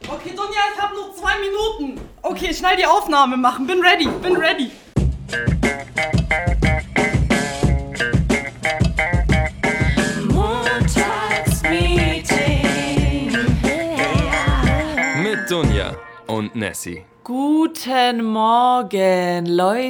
Okay, Donja, ich habe noch 2 Minuten. Okay, schnell die Aufnahme machen. Bin ready. Montagsmeeting. Mit Donja und Nessie. Guten Morgen,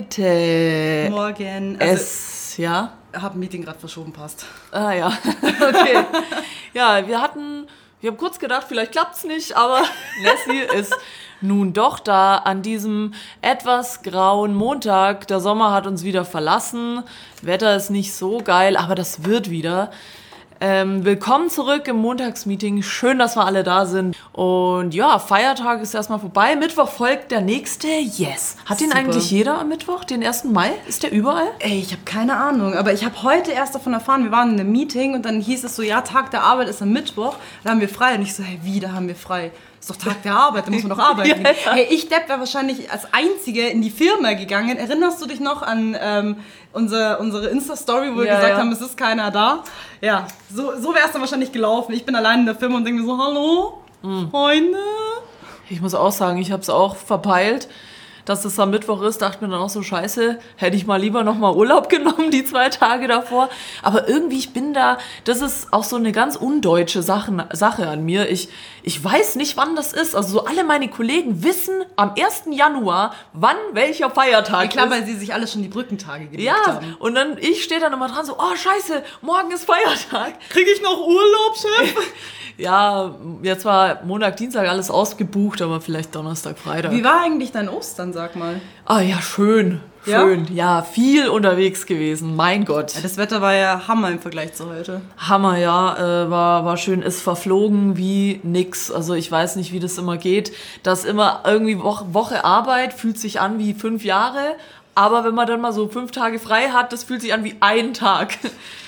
Leute. Morgen. Ja? Ich habe ein Meeting gerade verschoben, passt. Ah ja, okay. Ja, wir haben kurz gedacht, vielleicht klappt's nicht, aber Nessie ist nun doch da an diesem etwas grauen Montag. Der Sommer hat uns wieder verlassen. Wetter ist nicht so geil, aber das wird wieder. Willkommen zurück im Montagsmeeting. Schön, dass wir alle da sind. Und ja, Feiertag ist erstmal vorbei. Mittwoch folgt der nächste. Yes. Hat den eigentlich jeder am Mittwoch, den 1. Mai? Ist der überall? Ey, ich habe keine Ahnung, aber ich habe heute erst davon erfahren, wir waren in einem Meeting und dann hieß es so, ja, Tag der Arbeit ist am Mittwoch, da haben wir frei. Und ich so, hey, wie, da haben wir frei? Ist doch Tag der Arbeit, da muss man doch arbeiten. Ja. Hey, ich Depp wäre wahrscheinlich als Einzige in die Firma gegangen. Erinnerst du dich noch an unsere Insta-Story, wo wir gesagt haben, es ist keiner da? Ja, so wäre es dann wahrscheinlich gelaufen. Ich bin allein in der Firma und denke mir so, hallo, Freunde? Ich muss auch sagen, ich habe es auch verpeilt, dass es am Mittwoch ist. Dachte mir dann auch so, scheiße, hätte ich mal lieber nochmal Urlaub genommen, die 2 Tage davor. Aber irgendwie, das ist auch so eine ganz undeutsche Sache an mir. Ich weiß nicht, wann das ist. Also so alle meine Kollegen wissen am 1. Januar, wann welcher Feiertag Ja, klar, ist. weil sie sich alle schon die Brückentage gelegt haben. Ja, und dann, ich stehe dann immer dran so, oh scheiße, morgen ist Feiertag. Kriege ich noch Urlaub, Chef? Ja, jetzt war Montag, Dienstag alles ausgebucht, aber vielleicht Donnerstag, Freitag. Wie war eigentlich dein Ostern, sag mal? Ah ja, schön. Ja, viel unterwegs gewesen, mein Gott. Ja, das Wetter war ja Hammer im Vergleich zu heute. Hammer, ja, war schön, ist verflogen wie nix. Also ich weiß nicht, wie das immer geht. Das immer irgendwie Woche Arbeit fühlt sich an wie 5 Jahre, aber wenn man dann mal so 5 Tage frei hat, das fühlt sich an wie ein Tag.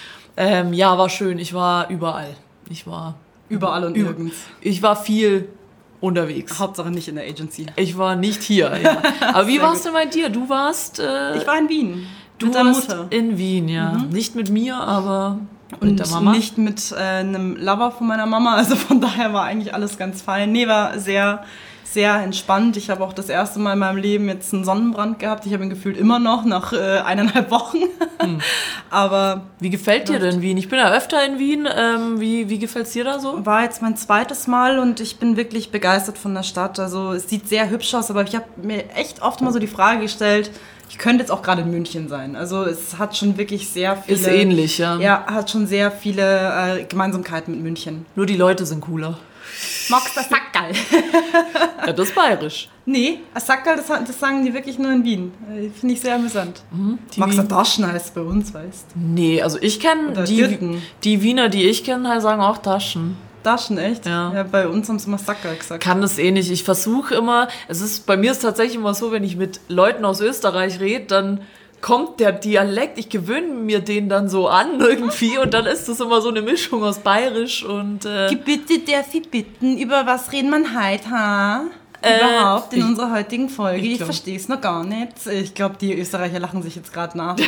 Ja, war schön, ich war überall. Überall und nirgends. Ich war viel unterwegs. Hauptsache nicht in der Agency. Ich war nicht hier, ja. Aber wie war's denn bei dir? Du warst... Ich war in Wien. Du mit deiner warst Mutter. in Wien, ja. Nicht mit mir, aber mit Und der Mama. nicht mit einem Lover von meiner Mama. Also von daher war eigentlich alles ganz fein. Nee, war sehr, sehr entspannt. Ich habe auch das erste Mal in meinem Leben jetzt einen Sonnenbrand gehabt. Ich habe ihn gefühlt immer noch nach 1,5 Wochen. Aber Wie gefällt dir denn Wien? Ich bin ja öfter in Wien. Wie gefällt's dir da so? war jetzt mein zweites Mal und ich bin wirklich begeistert von der Stadt. Also es sieht sehr hübsch aus, aber ich habe mir echt oft mal so die Frage gestellt, ich könnte jetzt auch gerade in München sein. Also es hat schon wirklich sehr viele... Ist ähnlich, ja. Ja, hat schon sehr viele Gemeinsamkeiten mit München. Nur die Leute sind cooler. Magst du Sackerl? Ja, das ist bayerisch. Nee, Sackerl, das sagen die wirklich nur in Wien. Finde ich sehr amüsant. Magst du Taschen heißt bei uns, weißt du? Nee, also ich kenne Oder Gürten. die Wiener, die ich kenne, sagen auch Taschen. Taschen, echt? Ja. Bei uns haben sie immer Sackerl gesagt. Kann das eh nicht. Ich versuche immer, bei mir ist tatsächlich immer so, wenn ich mit Leuten aus Österreich rede, dann kommt der Dialekt, ich gewöhne mir den dann so an irgendwie und dann ist das immer so eine Mischung aus Bayerisch und... Bitte, darf ich bitten, über was reden wir heute, ha? Überhaupt in unserer heutigen Folge. Ich verstehe es noch gar nicht. Ich glaube, die Österreicher lachen sich jetzt gerade nach.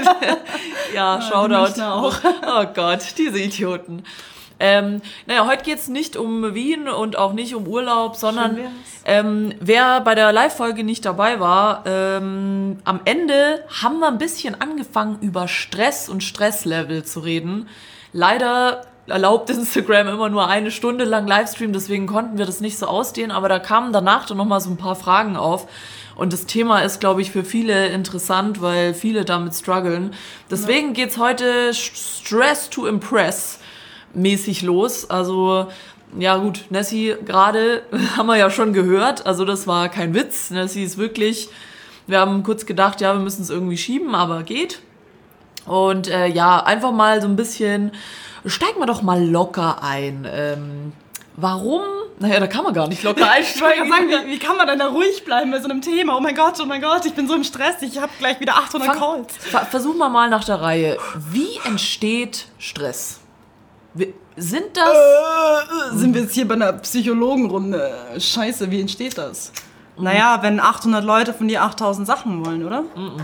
ja, Shoutout. Münchner auch. Oh Gott, diese Idioten. Heute geht es nicht um Wien und auch nicht um Urlaub, sondern wer bei der Live-Folge nicht dabei war, am Ende haben wir ein bisschen angefangen, über Stress und Stresslevel zu reden. Leider erlaubt Instagram immer nur 1 Stunde lang Livestream, deswegen konnten wir das nicht so ausdehnen, aber da kamen danach dann nochmal so ein paar Fragen auf. Und das Thema ist, glaube ich, für viele interessant, weil viele damit strugglen. Deswegen geht's heute Stress to Impress mäßig los. Also, ja gut, Nessie gerade haben wir ja schon gehört. Also das war kein Witz. Nessie ist wirklich, wir haben kurz gedacht, ja, wir müssen es irgendwie schieben, aber geht. Und einfach mal so ein bisschen, steigen wir doch mal locker ein. Warum? Naja, da kann man gar nicht locker einsteigen. Ich wollte sagen, wie kann man denn da ruhig bleiben bei so einem Thema? Oh mein Gott, ich bin so im Stress, ich habe gleich wieder 800 Calls. Versuchen wir mal nach der Reihe. Wie entsteht Stress? Sind das... Sind wir jetzt hier bei einer Psychologenrunde? Scheiße, wie entsteht das? Naja, wenn 800 Leute von dir 8000 Sachen wollen, oder?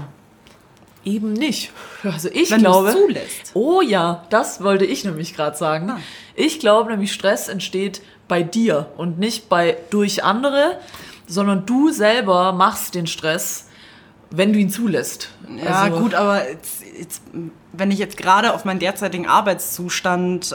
Eben nicht. Also ich Wenn glaube... du es zulässt. Oh ja, das wollte ich nämlich gerade sagen. Ich glaube nämlich, Stress entsteht, bei dir und nicht durch andere, sondern du selber machst den Stress, wenn du ihn zulässt. Ja, also, gut, aber jetzt, wenn ich jetzt gerade auf meinen derzeitigen Arbeitszustand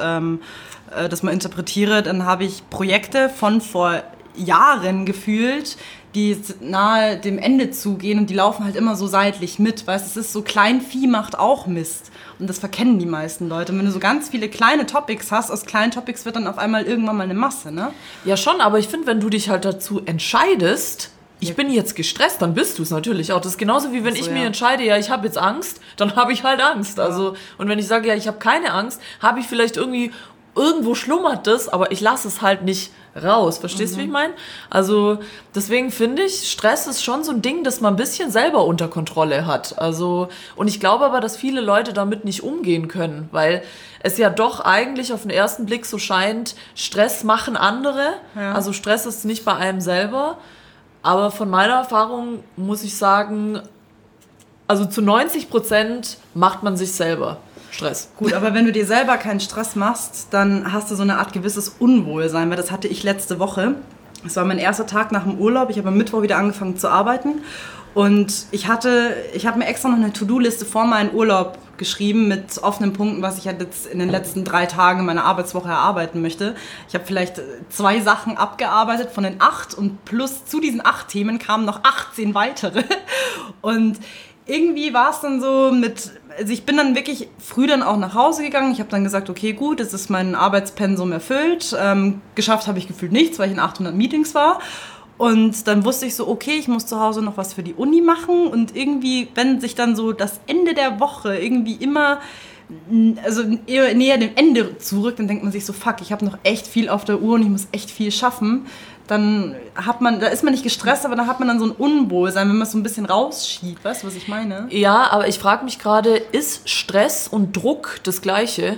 das mal interpretiere, dann habe ich Projekte von vor Jahren gefühlt, die nahe dem Ende zugehen und die laufen halt immer so seitlich mit, weißt, es ist so, Kleinvieh macht auch Mist und das verkennen die meisten Leute. Und wenn du so ganz viele kleine Topics hast, aus kleinen Topics wird dann auf einmal irgendwann mal eine Masse, ne? Ja schon, aber ich finde, wenn du dich halt dazu entscheidest, ich bin jetzt gestresst, dann bist du es natürlich auch. Das ist genauso wie wenn ich mir entscheide, ja, ich habe jetzt Angst, dann habe ich halt Angst. Ja. Also, und wenn ich sage, ja, ich habe keine Angst, habe ich vielleicht irgendwo schlummert das, aber ich lasse es halt nicht raus. Verstehst du, wie ich meine? Also deswegen finde ich, Stress ist schon so ein Ding, das man ein bisschen selber unter Kontrolle hat. Also, und ich glaube aber, dass viele Leute damit nicht umgehen können, weil es ja doch eigentlich auf den ersten Blick so scheint, Stress machen andere. Ja. Also Stress ist nicht bei einem selber. Aber von meiner Erfahrung muss ich sagen, also zu 90% macht man sich selber Stress. Gut, aber wenn du dir selber keinen Stress machst, dann hast du so eine Art gewisses Unwohlsein, weil das hatte ich letzte Woche. Es war mein erster Tag nach dem Urlaub. Ich habe am Mittwoch wieder angefangen zu arbeiten. Und ich habe mir extra noch eine To-Do-Liste vor meinem Urlaub geschrieben mit offenen Punkten, was ich halt jetzt in den letzten 3 Tagen meiner Arbeitswoche erarbeiten möchte. Ich habe vielleicht 2 Sachen abgearbeitet von den 8 und plus zu diesen 8 Themen kamen noch 18 weitere. Und irgendwie war es dann so also ich bin dann wirklich früh dann auch nach Hause gegangen. Ich habe dann gesagt, okay, gut, jetzt ist mein Arbeitspensum erfüllt. Geschafft habe ich gefühlt nichts, weil ich in 800 Meetings war. Und dann wusste ich so, okay, ich muss zu Hause noch was für die Uni machen. Und irgendwie, wenn sich dann so das Ende der Woche irgendwie immer, also eher näher dem Ende zurück, dann denkt man sich so, fuck, ich habe noch echt viel auf der Uhr und ich muss echt viel schaffen. Da ist man nicht gestresst, aber da hat man dann so ein Unwohlsein, wenn man es so ein bisschen rausschiebt. Weißt du, was ich meine? Ja, aber ich frage mich gerade, ist Stress und Druck das Gleiche?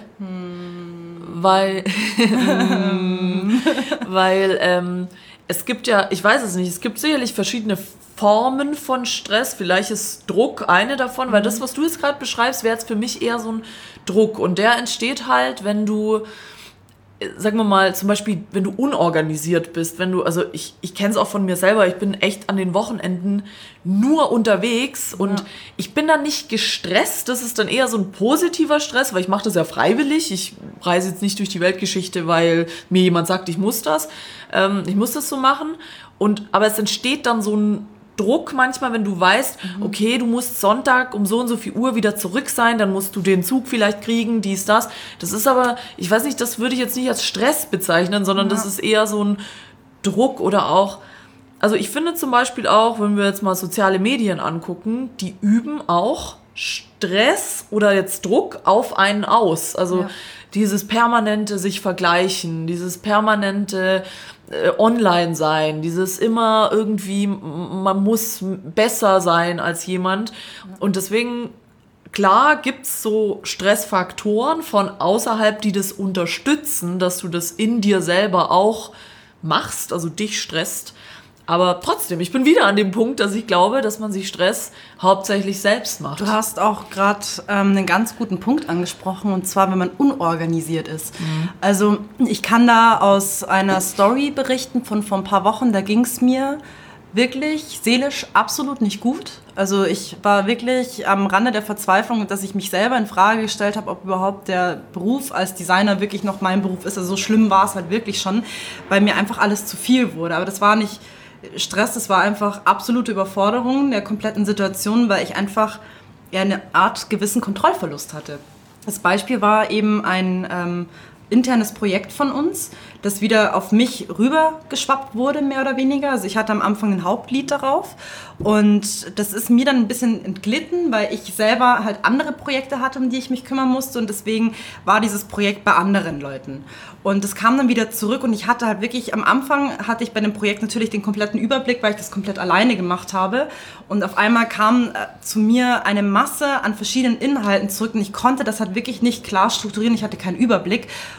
Weil es gibt ja, ich weiß es nicht, es gibt sicherlich verschiedene Formen von Stress. Vielleicht ist Druck eine davon, weil das, was du jetzt gerade beschreibst, wäre jetzt für mich eher so ein Druck. Und der entsteht halt, wenn du, sagen wir mal, zum Beispiel, wenn du unorganisiert bist, also ich kenne es auch von mir selber, ich bin echt an den Wochenenden nur unterwegs und ich bin dann nicht gestresst, das ist dann eher so ein positiver Stress, weil ich mache das ja freiwillig, ich reise jetzt nicht durch die Weltgeschichte, weil mir jemand sagt, ich muss das so machen, aber es entsteht dann so ein Druck manchmal, wenn du weißt, okay, du musst Sonntag um so und so viel Uhr wieder zurück sein, dann musst du den Zug vielleicht kriegen, dies, das. Das ist aber, ich weiß nicht, das würde ich jetzt nicht als Stress bezeichnen, sondern das ist eher so ein Druck oder auch, also ich finde zum Beispiel auch, wenn wir jetzt mal soziale Medien angucken, die üben auch Stress oder jetzt Druck auf einen aus. Also dieses permanente sich vergleichen, dieses permanente online sein, dieses immer irgendwie, man muss besser sein als jemand. Und deswegen, klar gibt's so Stressfaktoren von außerhalb, die das unterstützen, dass du das in dir selber auch machst, also dich stresst. Aber trotzdem, ich bin wieder an dem Punkt, dass ich glaube, dass man sich Stress hauptsächlich selbst macht. Du hast auch gerade einen ganz guten Punkt angesprochen, und zwar, wenn man unorganisiert ist. Also ich kann da aus einer Story berichten von vor ein paar Wochen, da ging es mir wirklich seelisch absolut nicht gut. Also ich war wirklich am Rande der Verzweiflung, dass ich mich selber in Frage gestellt habe, ob überhaupt der Beruf als Designer wirklich noch mein Beruf ist. Also so schlimm war es halt wirklich schon, weil mir einfach alles zu viel wurde. Aber das war nicht Stress, das war einfach absolute Überforderung der kompletten Situation, weil ich einfach eine Art gewissen Kontrollverlust hatte. Das Beispiel war eben ein internes Projekt von uns, das wieder auf mich rübergeschwappt wurde, mehr oder weniger. Also ich hatte am Anfang ein Hauptlead darauf und das ist mir dann ein bisschen entglitten, weil ich selber halt andere Projekte hatte, um die ich mich kümmern musste, und deswegen war dieses Projekt bei anderen Leuten. Und das kam dann wieder zurück und ich hatte halt wirklich, am Anfang hatte ich bei dem Projekt natürlich den kompletten Überblick, weil ich das komplett alleine gemacht habe, und auf einmal kam zu mir eine Masse an verschiedenen Inhalten zurück und ich konnte das halt wirklich nicht klar strukturieren, ich hatte keinen Überblick.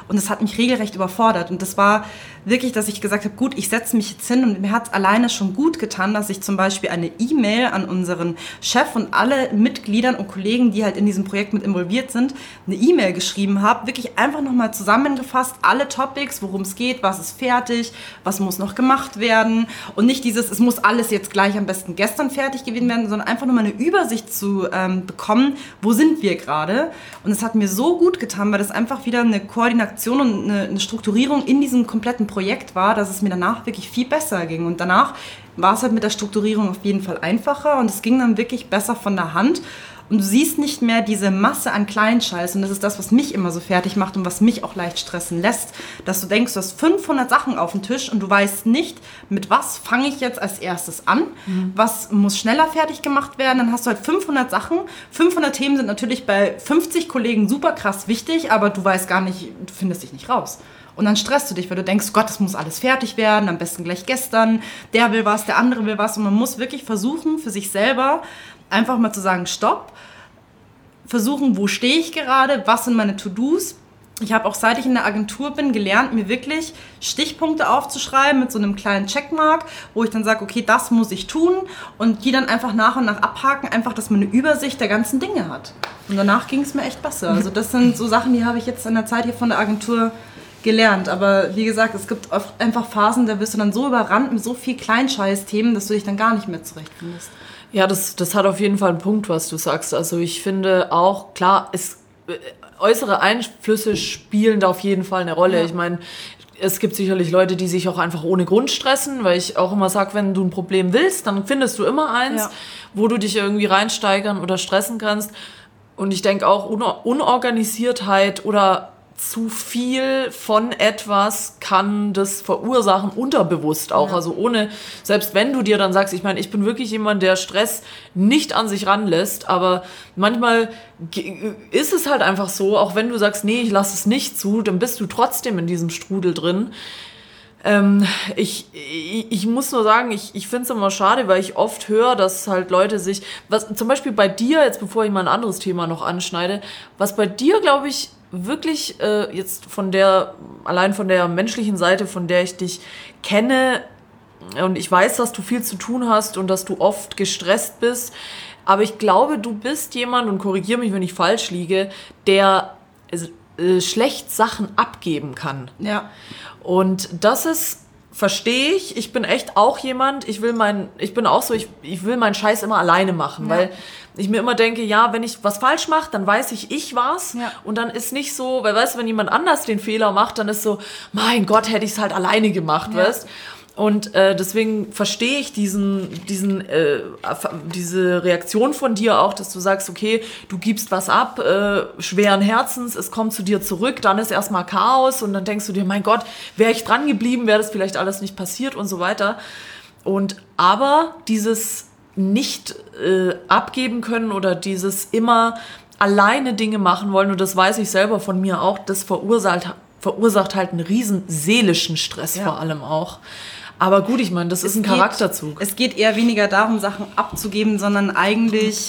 und das hat mich regelrecht überfordert. Und das war wirklich, dass ich gesagt habe, gut, ich setze mich jetzt hin und mir hat es alleine schon gut getan, dass ich zum Beispiel eine E-Mail an unseren Chef und alle Mitgliedern und Kollegen, die halt in diesem Projekt mit involviert sind, eine E-Mail geschrieben habe, wirklich einfach nochmal zusammengefasst, alle Topics, worum es geht, was ist fertig, was muss noch gemacht werden und nicht dieses, es muss alles jetzt gleich am besten gestern fertig gewesen werden, sondern einfach nur mal eine Übersicht zu bekommen, wo sind wir gerade. Und es hat mir so gut getan, weil das einfach wieder eine Koordination und eine Strukturierung in diesem kompletten Projekt war, dass es mir danach wirklich viel besser ging. Und danach war es halt mit der Strukturierung auf jeden Fall einfacher und es ging dann wirklich besser von der Hand. Und du siehst nicht mehr diese Masse an Kleinscheiß. Und das ist das, was mich immer so fertig macht und was mich auch leicht stressen lässt. Dass du denkst, du hast 500 Sachen auf dem Tisch und du weißt nicht, mit was fange ich jetzt als erstes an. Was muss schneller fertig gemacht werden. Dann hast du halt 500 Sachen. 500 Themen sind natürlich bei 50 Kollegen super krass wichtig, aber du weißt gar nicht, du findest dich nicht raus. Und dann stresst du dich, weil du denkst, Gott, das muss alles fertig werden, am besten gleich gestern. Der will was, der andere will was. Und man muss wirklich versuchen, für sich selber einfach mal zu sagen, stopp, versuchen, wo stehe ich gerade, was sind meine To-Dos. Ich habe auch, seit ich in der Agentur bin, gelernt, mir wirklich Stichpunkte aufzuschreiben mit so einem kleinen Checkmark, wo ich dann sage, okay, das muss ich tun und die dann einfach nach und nach abhaken, einfach, dass man eine Übersicht der ganzen Dinge hat. Und danach ging es mir echt besser. Also das sind so Sachen, die habe ich jetzt in der Zeit hier von der Agentur gelernt. Aber wie gesagt, es gibt oft einfach Phasen, da wirst du dann so überrannt mit so viel Kleinscheiß-Themen, dass du dich dann gar nicht mehr zurechtfindest. Ja, das hat auf jeden Fall einen Punkt, was du sagst. Also ich finde auch, klar, äußere Einflüsse spielen da auf jeden Fall eine Rolle. Ja. Ich meine, es gibt sicherlich Leute, die sich auch einfach ohne Grund stressen, weil ich auch immer sage, wenn du ein Problem willst, dann findest du immer eins, wo du dich irgendwie reinsteigern oder stressen kannst. Und ich denke auch, Unorganisiertheit oder zu viel von etwas kann das verursachen, unterbewusst auch. Ja. Also ohne, selbst wenn du dir dann sagst, ich meine, ich bin wirklich jemand, der Stress nicht an sich ranlässt, aber manchmal ist es halt einfach so, auch wenn du sagst, nee, ich lasse es nicht zu, dann bist du trotzdem in diesem Strudel drin. Ich muss nur sagen, ich finde es immer schade, weil ich oft höre, dass halt Leute sich, was zum Beispiel bei dir, jetzt bevor ich mal ein anderes Thema noch anschneide, was bei dir, glaube ich, wirklich jetzt allein von der menschlichen Seite, von der ich dich kenne, und ich weiß, dass du viel zu tun hast und dass du oft gestresst bist, aber ich glaube, du bist jemand, und korrigiere mich, wenn ich falsch liege, der schlecht Sachen abgeben kann. Ja. Und das ist, verstehe ich, ich bin echt auch jemand, ich will meinen Scheiß immer alleine machen, weil ich mir immer denke, ja, wenn ich was falsch mache, dann weiß ich war's. Ja. Und dann ist nicht so, weil weißt du, wenn jemand anders den Fehler macht, dann ist so, mein Gott, hätte ich es halt alleine gemacht, weißt. Und deswegen verstehe ich diese Reaktion von dir auch, dass du sagst, okay, du gibst was ab, schweren Herzens, es kommt zu dir zurück, dann ist erstmal Chaos und dann denkst du dir, mein Gott, wäre ich dran geblieben, wäre das vielleicht alles nicht passiert und so weiter. Aber dieses nicht abgeben können oder dieses immer alleine Dinge machen wollen, und das weiß ich selber von mir auch, das verursacht halt einen riesen seelischen Stress vor allem auch. Aber gut, ich meine, das ist ein Charakterzug. Es geht eher weniger darum, Sachen abzugeben, sondern eigentlich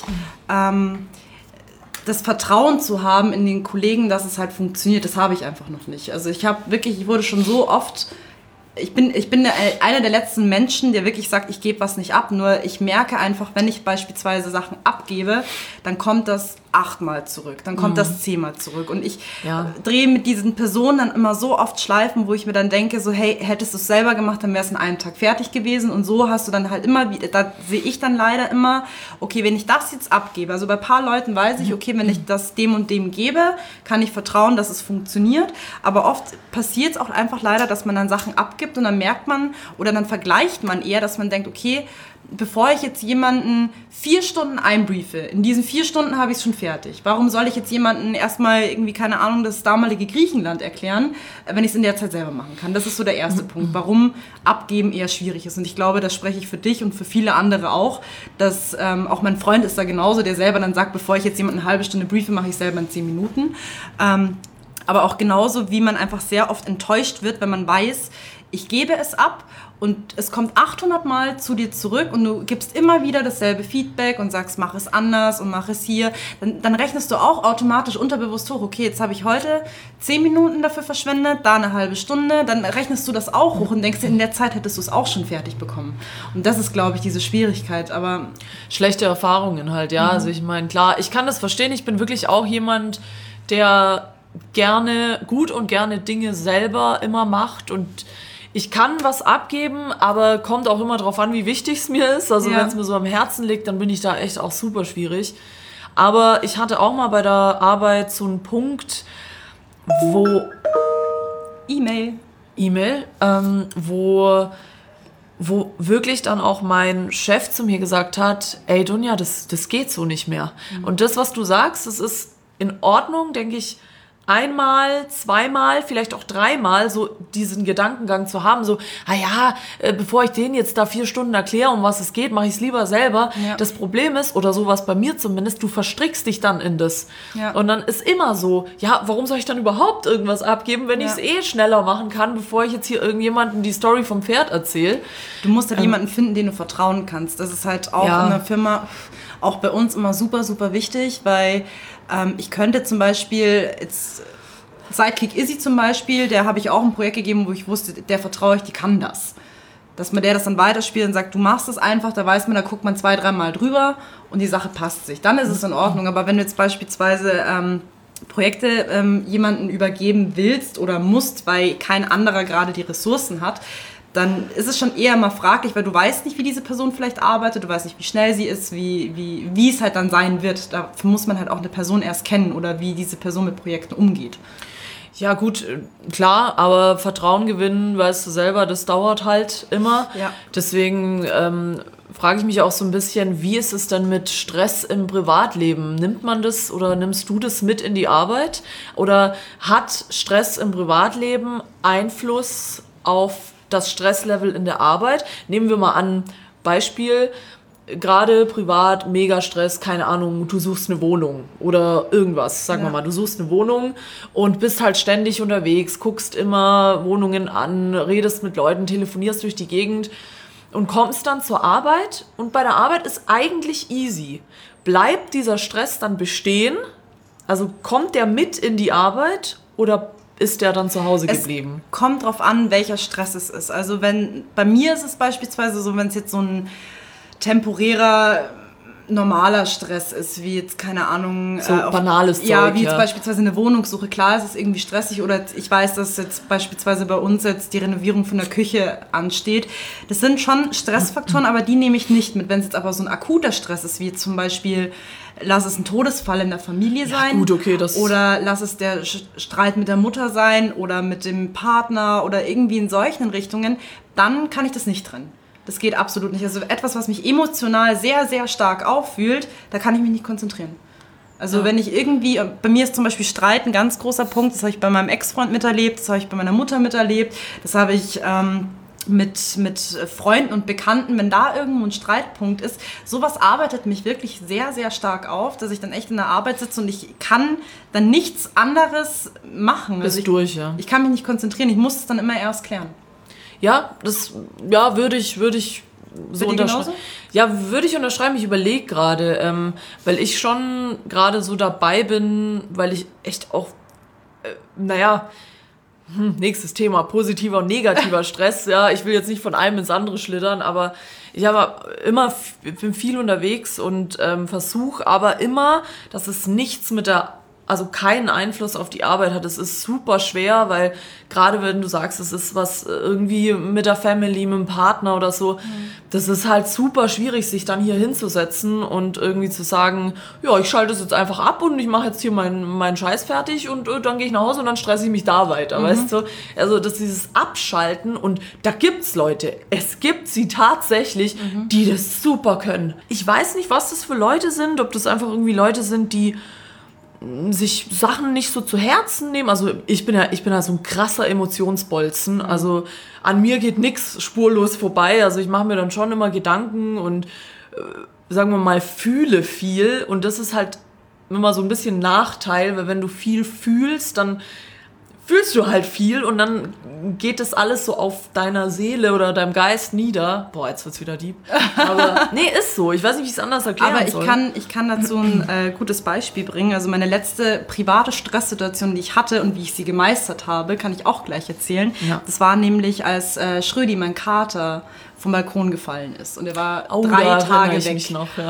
das Vertrauen zu haben in den Kollegen, dass es halt funktioniert. Das habe ich einfach noch nicht. Also ich wurde schon so oft... Ich bin einer der letzten Menschen, der wirklich sagt, ich gebe was nicht ab. Nur ich merke einfach, wenn ich beispielsweise Sachen abgebe, dann kommt das 8-mal zurück, dann kommt das 10-mal zurück. Und ich drehe mit diesen Personen dann immer so oft Schleifen, wo ich mir dann denke, so hey, hättest du es selber gemacht, dann wäre es in einem Tag fertig gewesen. Und so hast du dann halt immer wieder, da sehe ich dann leider immer, okay, wenn ich das jetzt abgebe, also bei ein paar Leuten weiß ich, okay, wenn ich das dem und dem gebe, kann ich vertrauen, dass es funktioniert. Aber oft passiert es auch einfach leider, dass man dann Sachen abgibt und dann merkt man oder dann vergleicht man eher, dass man denkt, okay, bevor ich jetzt jemanden 4 Stunden einbriefe, in diesen 4 Stunden habe ich es schon fertig. Warum soll ich jetzt jemanden erstmal irgendwie, keine Ahnung, das damalige Griechenland erklären, wenn ich es in der Zeit selber machen kann? Das ist so der erste Punkt, warum Abgeben eher schwierig ist. Und ich glaube, das spreche ich für dich und für viele andere auch, dass auch mein Freund ist da genauso, der selber dann sagt, bevor ich jetzt jemanden eine halbe Stunde briefe, mache ich selber in 10 Minuten. Aber auch genauso, wie man einfach sehr oft enttäuscht wird, wenn man weiß, ich gebe es ab und es kommt 800 Mal zu dir zurück und du gibst immer wieder dasselbe Feedback und sagst, mach es anders und mach es hier, dann rechnest du auch automatisch unterbewusst hoch, okay, jetzt habe ich heute 10 Minuten dafür verschwendet, da eine halbe Stunde, dann rechnest du das auch hoch und denkst dir, in der Zeit hättest du es auch schon fertig bekommen. Und das ist, glaube ich, diese Schwierigkeit, aber... Schlechte Erfahrungen halt, ja. Also ich meine, klar, ich kann das verstehen, ich bin wirklich auch jemand, der gut und gerne Dinge selber immer macht und ich kann was abgeben, aber kommt auch immer drauf an, wie wichtig es mir ist. Also wenn es mir so am Herzen liegt, dann bin ich da echt auch super schwierig. Aber ich hatte auch mal bei der Arbeit so einen Punkt, wo... E-Mail, wo wirklich dann auch mein Chef zu mir gesagt hat, ey Dunja, das geht so nicht mehr. Und das, was du sagst, das ist in Ordnung, denke ich, einmal, zweimal, vielleicht auch dreimal so diesen Gedankengang zu haben, so, bevor ich denen jetzt da 4 Stunden erkläre, um was es geht, mache ich es lieber selber. Ja. Das Problem ist, oder sowas bei mir zumindest, du verstrickst dich dann in das. Ja. Und dann ist immer so, warum soll ich dann überhaupt irgendwas abgeben, wenn ich es schneller machen kann, bevor ich jetzt hier irgendjemandem die Story vom Pferd erzähle. Du musst halt jemanden finden, den du vertrauen kannst. Das ist halt auch in der Firma, auch bei uns immer super, super wichtig, weil ich könnte zum Beispiel jetzt Sidekick Izzy zum Beispiel, der habe ich auch ein Projekt gegeben, wo ich wusste, der vertraue ich, die kann das. Dass man der das dann weiterspielt und sagt, du machst es einfach, da weiß man, da guckt man 2-3 Mal drüber und die Sache passt sich. Dann ist es in Ordnung. Aber wenn du jetzt beispielsweise Projekte jemanden übergeben willst oder musst, weil kein anderer gerade die Ressourcen hat, dann ist es schon eher mal fraglich, weil du weißt nicht, wie diese Person vielleicht arbeitet, du weißt nicht, wie schnell sie ist, wie es halt dann sein wird. Dafür muss man halt auch eine Person erst kennen oder wie diese Person mit Projekten umgeht. Ja gut, klar, aber Vertrauen gewinnen, weißt du selber, das dauert halt immer. Ja. Deswegen frage ich mich auch so ein bisschen, wie ist es denn mit Stress im Privatleben? Nimmt man das oder nimmst du das mit in die Arbeit? Oder hat Stress im Privatleben Einfluss auf das Stresslevel in der Arbeit? Nehmen wir mal an, Beispiel, gerade privat, mega Stress, keine Ahnung, du suchst eine Wohnung oder irgendwas, sagen wir mal, du suchst eine Wohnung und bist halt ständig unterwegs, guckst immer Wohnungen an, redest mit Leuten, telefonierst durch die Gegend und kommst dann zur Arbeit und bei der Arbeit ist eigentlich easy. Bleibt dieser Stress dann bestehen? Also kommt der mit in die Arbeit oder ist der dann zu Hause geblieben? Es kommt drauf an, welcher Stress es ist. Also bei mir ist es beispielsweise so, wenn es jetzt so ein temporärer, normaler Stress ist, wie jetzt, keine Ahnung... So banales Zeug, ja, wie jetzt beispielsweise eine Wohnungssuche. Klar, es ist irgendwie stressig oder ich weiß, dass jetzt beispielsweise bei uns jetzt die Renovierung von der Küche ansteht. Das sind schon Stressfaktoren, aber die nehme ich nicht mit. Wenn es jetzt aber so ein akuter Stress ist, wie zum Beispiel... Lass es ein Todesfall in der Familie sein. Ja, gut, okay, oder lass es der Streit mit der Mutter sein oder mit dem Partner oder irgendwie in solchen Richtungen, dann kann ich das nicht trennen. Das geht absolut nicht. Also etwas, was mich emotional sehr, sehr stark auffühlt, da kann ich mich nicht konzentrieren. Also wenn ich irgendwie, bei mir ist zum Beispiel Streit ein ganz großer Punkt, das habe ich bei meinem Ex-Freund miterlebt, das habe ich bei meiner Mutter miterlebt, das habe ich... mit Freunden und Bekannten, wenn da irgendwo ein Streitpunkt ist, sowas arbeitet mich wirklich sehr, sehr stark auf, dass ich dann echt in der Arbeit sitze und ich kann dann nichts anderes machen. Also ich kann mich nicht konzentrieren, ich muss es dann immer erst klären. Ja, würde ich so unterschreiben. Ja, würde ich unterschreiben. Ich überlege gerade, weil ich schon gerade so dabei bin, weil ich echt auch, nächstes Thema, positiver und negativer Stress. Ja, ich will jetzt nicht von einem ins andere schlittern, aber ich bin viel unterwegs und versuche aber immer, dass es nichts also keinen Einfluss auf die Arbeit hat. Es ist super schwer, weil gerade wenn du sagst, es ist was irgendwie mit der Family, mit dem Partner oder so, das ist halt super schwierig, sich dann hier hinzusetzen und irgendwie zu sagen, ja, ich schalte es jetzt einfach ab und ich mache jetzt hier meinen Scheiß fertig und dann gehe ich nach Hause und dann stresse ich mich da weiter, weißt du? Also dieses Abschalten und da gibt's Leute, es gibt sie tatsächlich, die das super können. Ich weiß nicht, was das für Leute sind, ob das einfach irgendwie Leute sind, die sich Sachen nicht so zu Herzen nehmen. Also ich bin ja so ein krasser Emotionsbolzen. Also an mir geht nichts spurlos vorbei. Also ich mache mir dann schon immer Gedanken und sagen wir mal, fühle viel. Und das ist halt immer so ein bisschen Nachteil, weil wenn du viel fühlst, dann fühlst du halt viel und dann geht das alles so auf deiner Seele oder deinem Geist nieder. Boah, jetzt wird's wieder deep. Aber nee, ist so. Ich weiß nicht, wie ich es anders erklären soll. Aber ich kann dazu ein gutes Beispiel bringen. Also meine letzte private Stresssituation, die ich hatte und wie ich sie gemeistert habe, kann ich auch gleich erzählen. Ja. Das war nämlich, als Schrödi, mein Kater, vom Balkon gefallen ist. Und er war 3 Tage weg.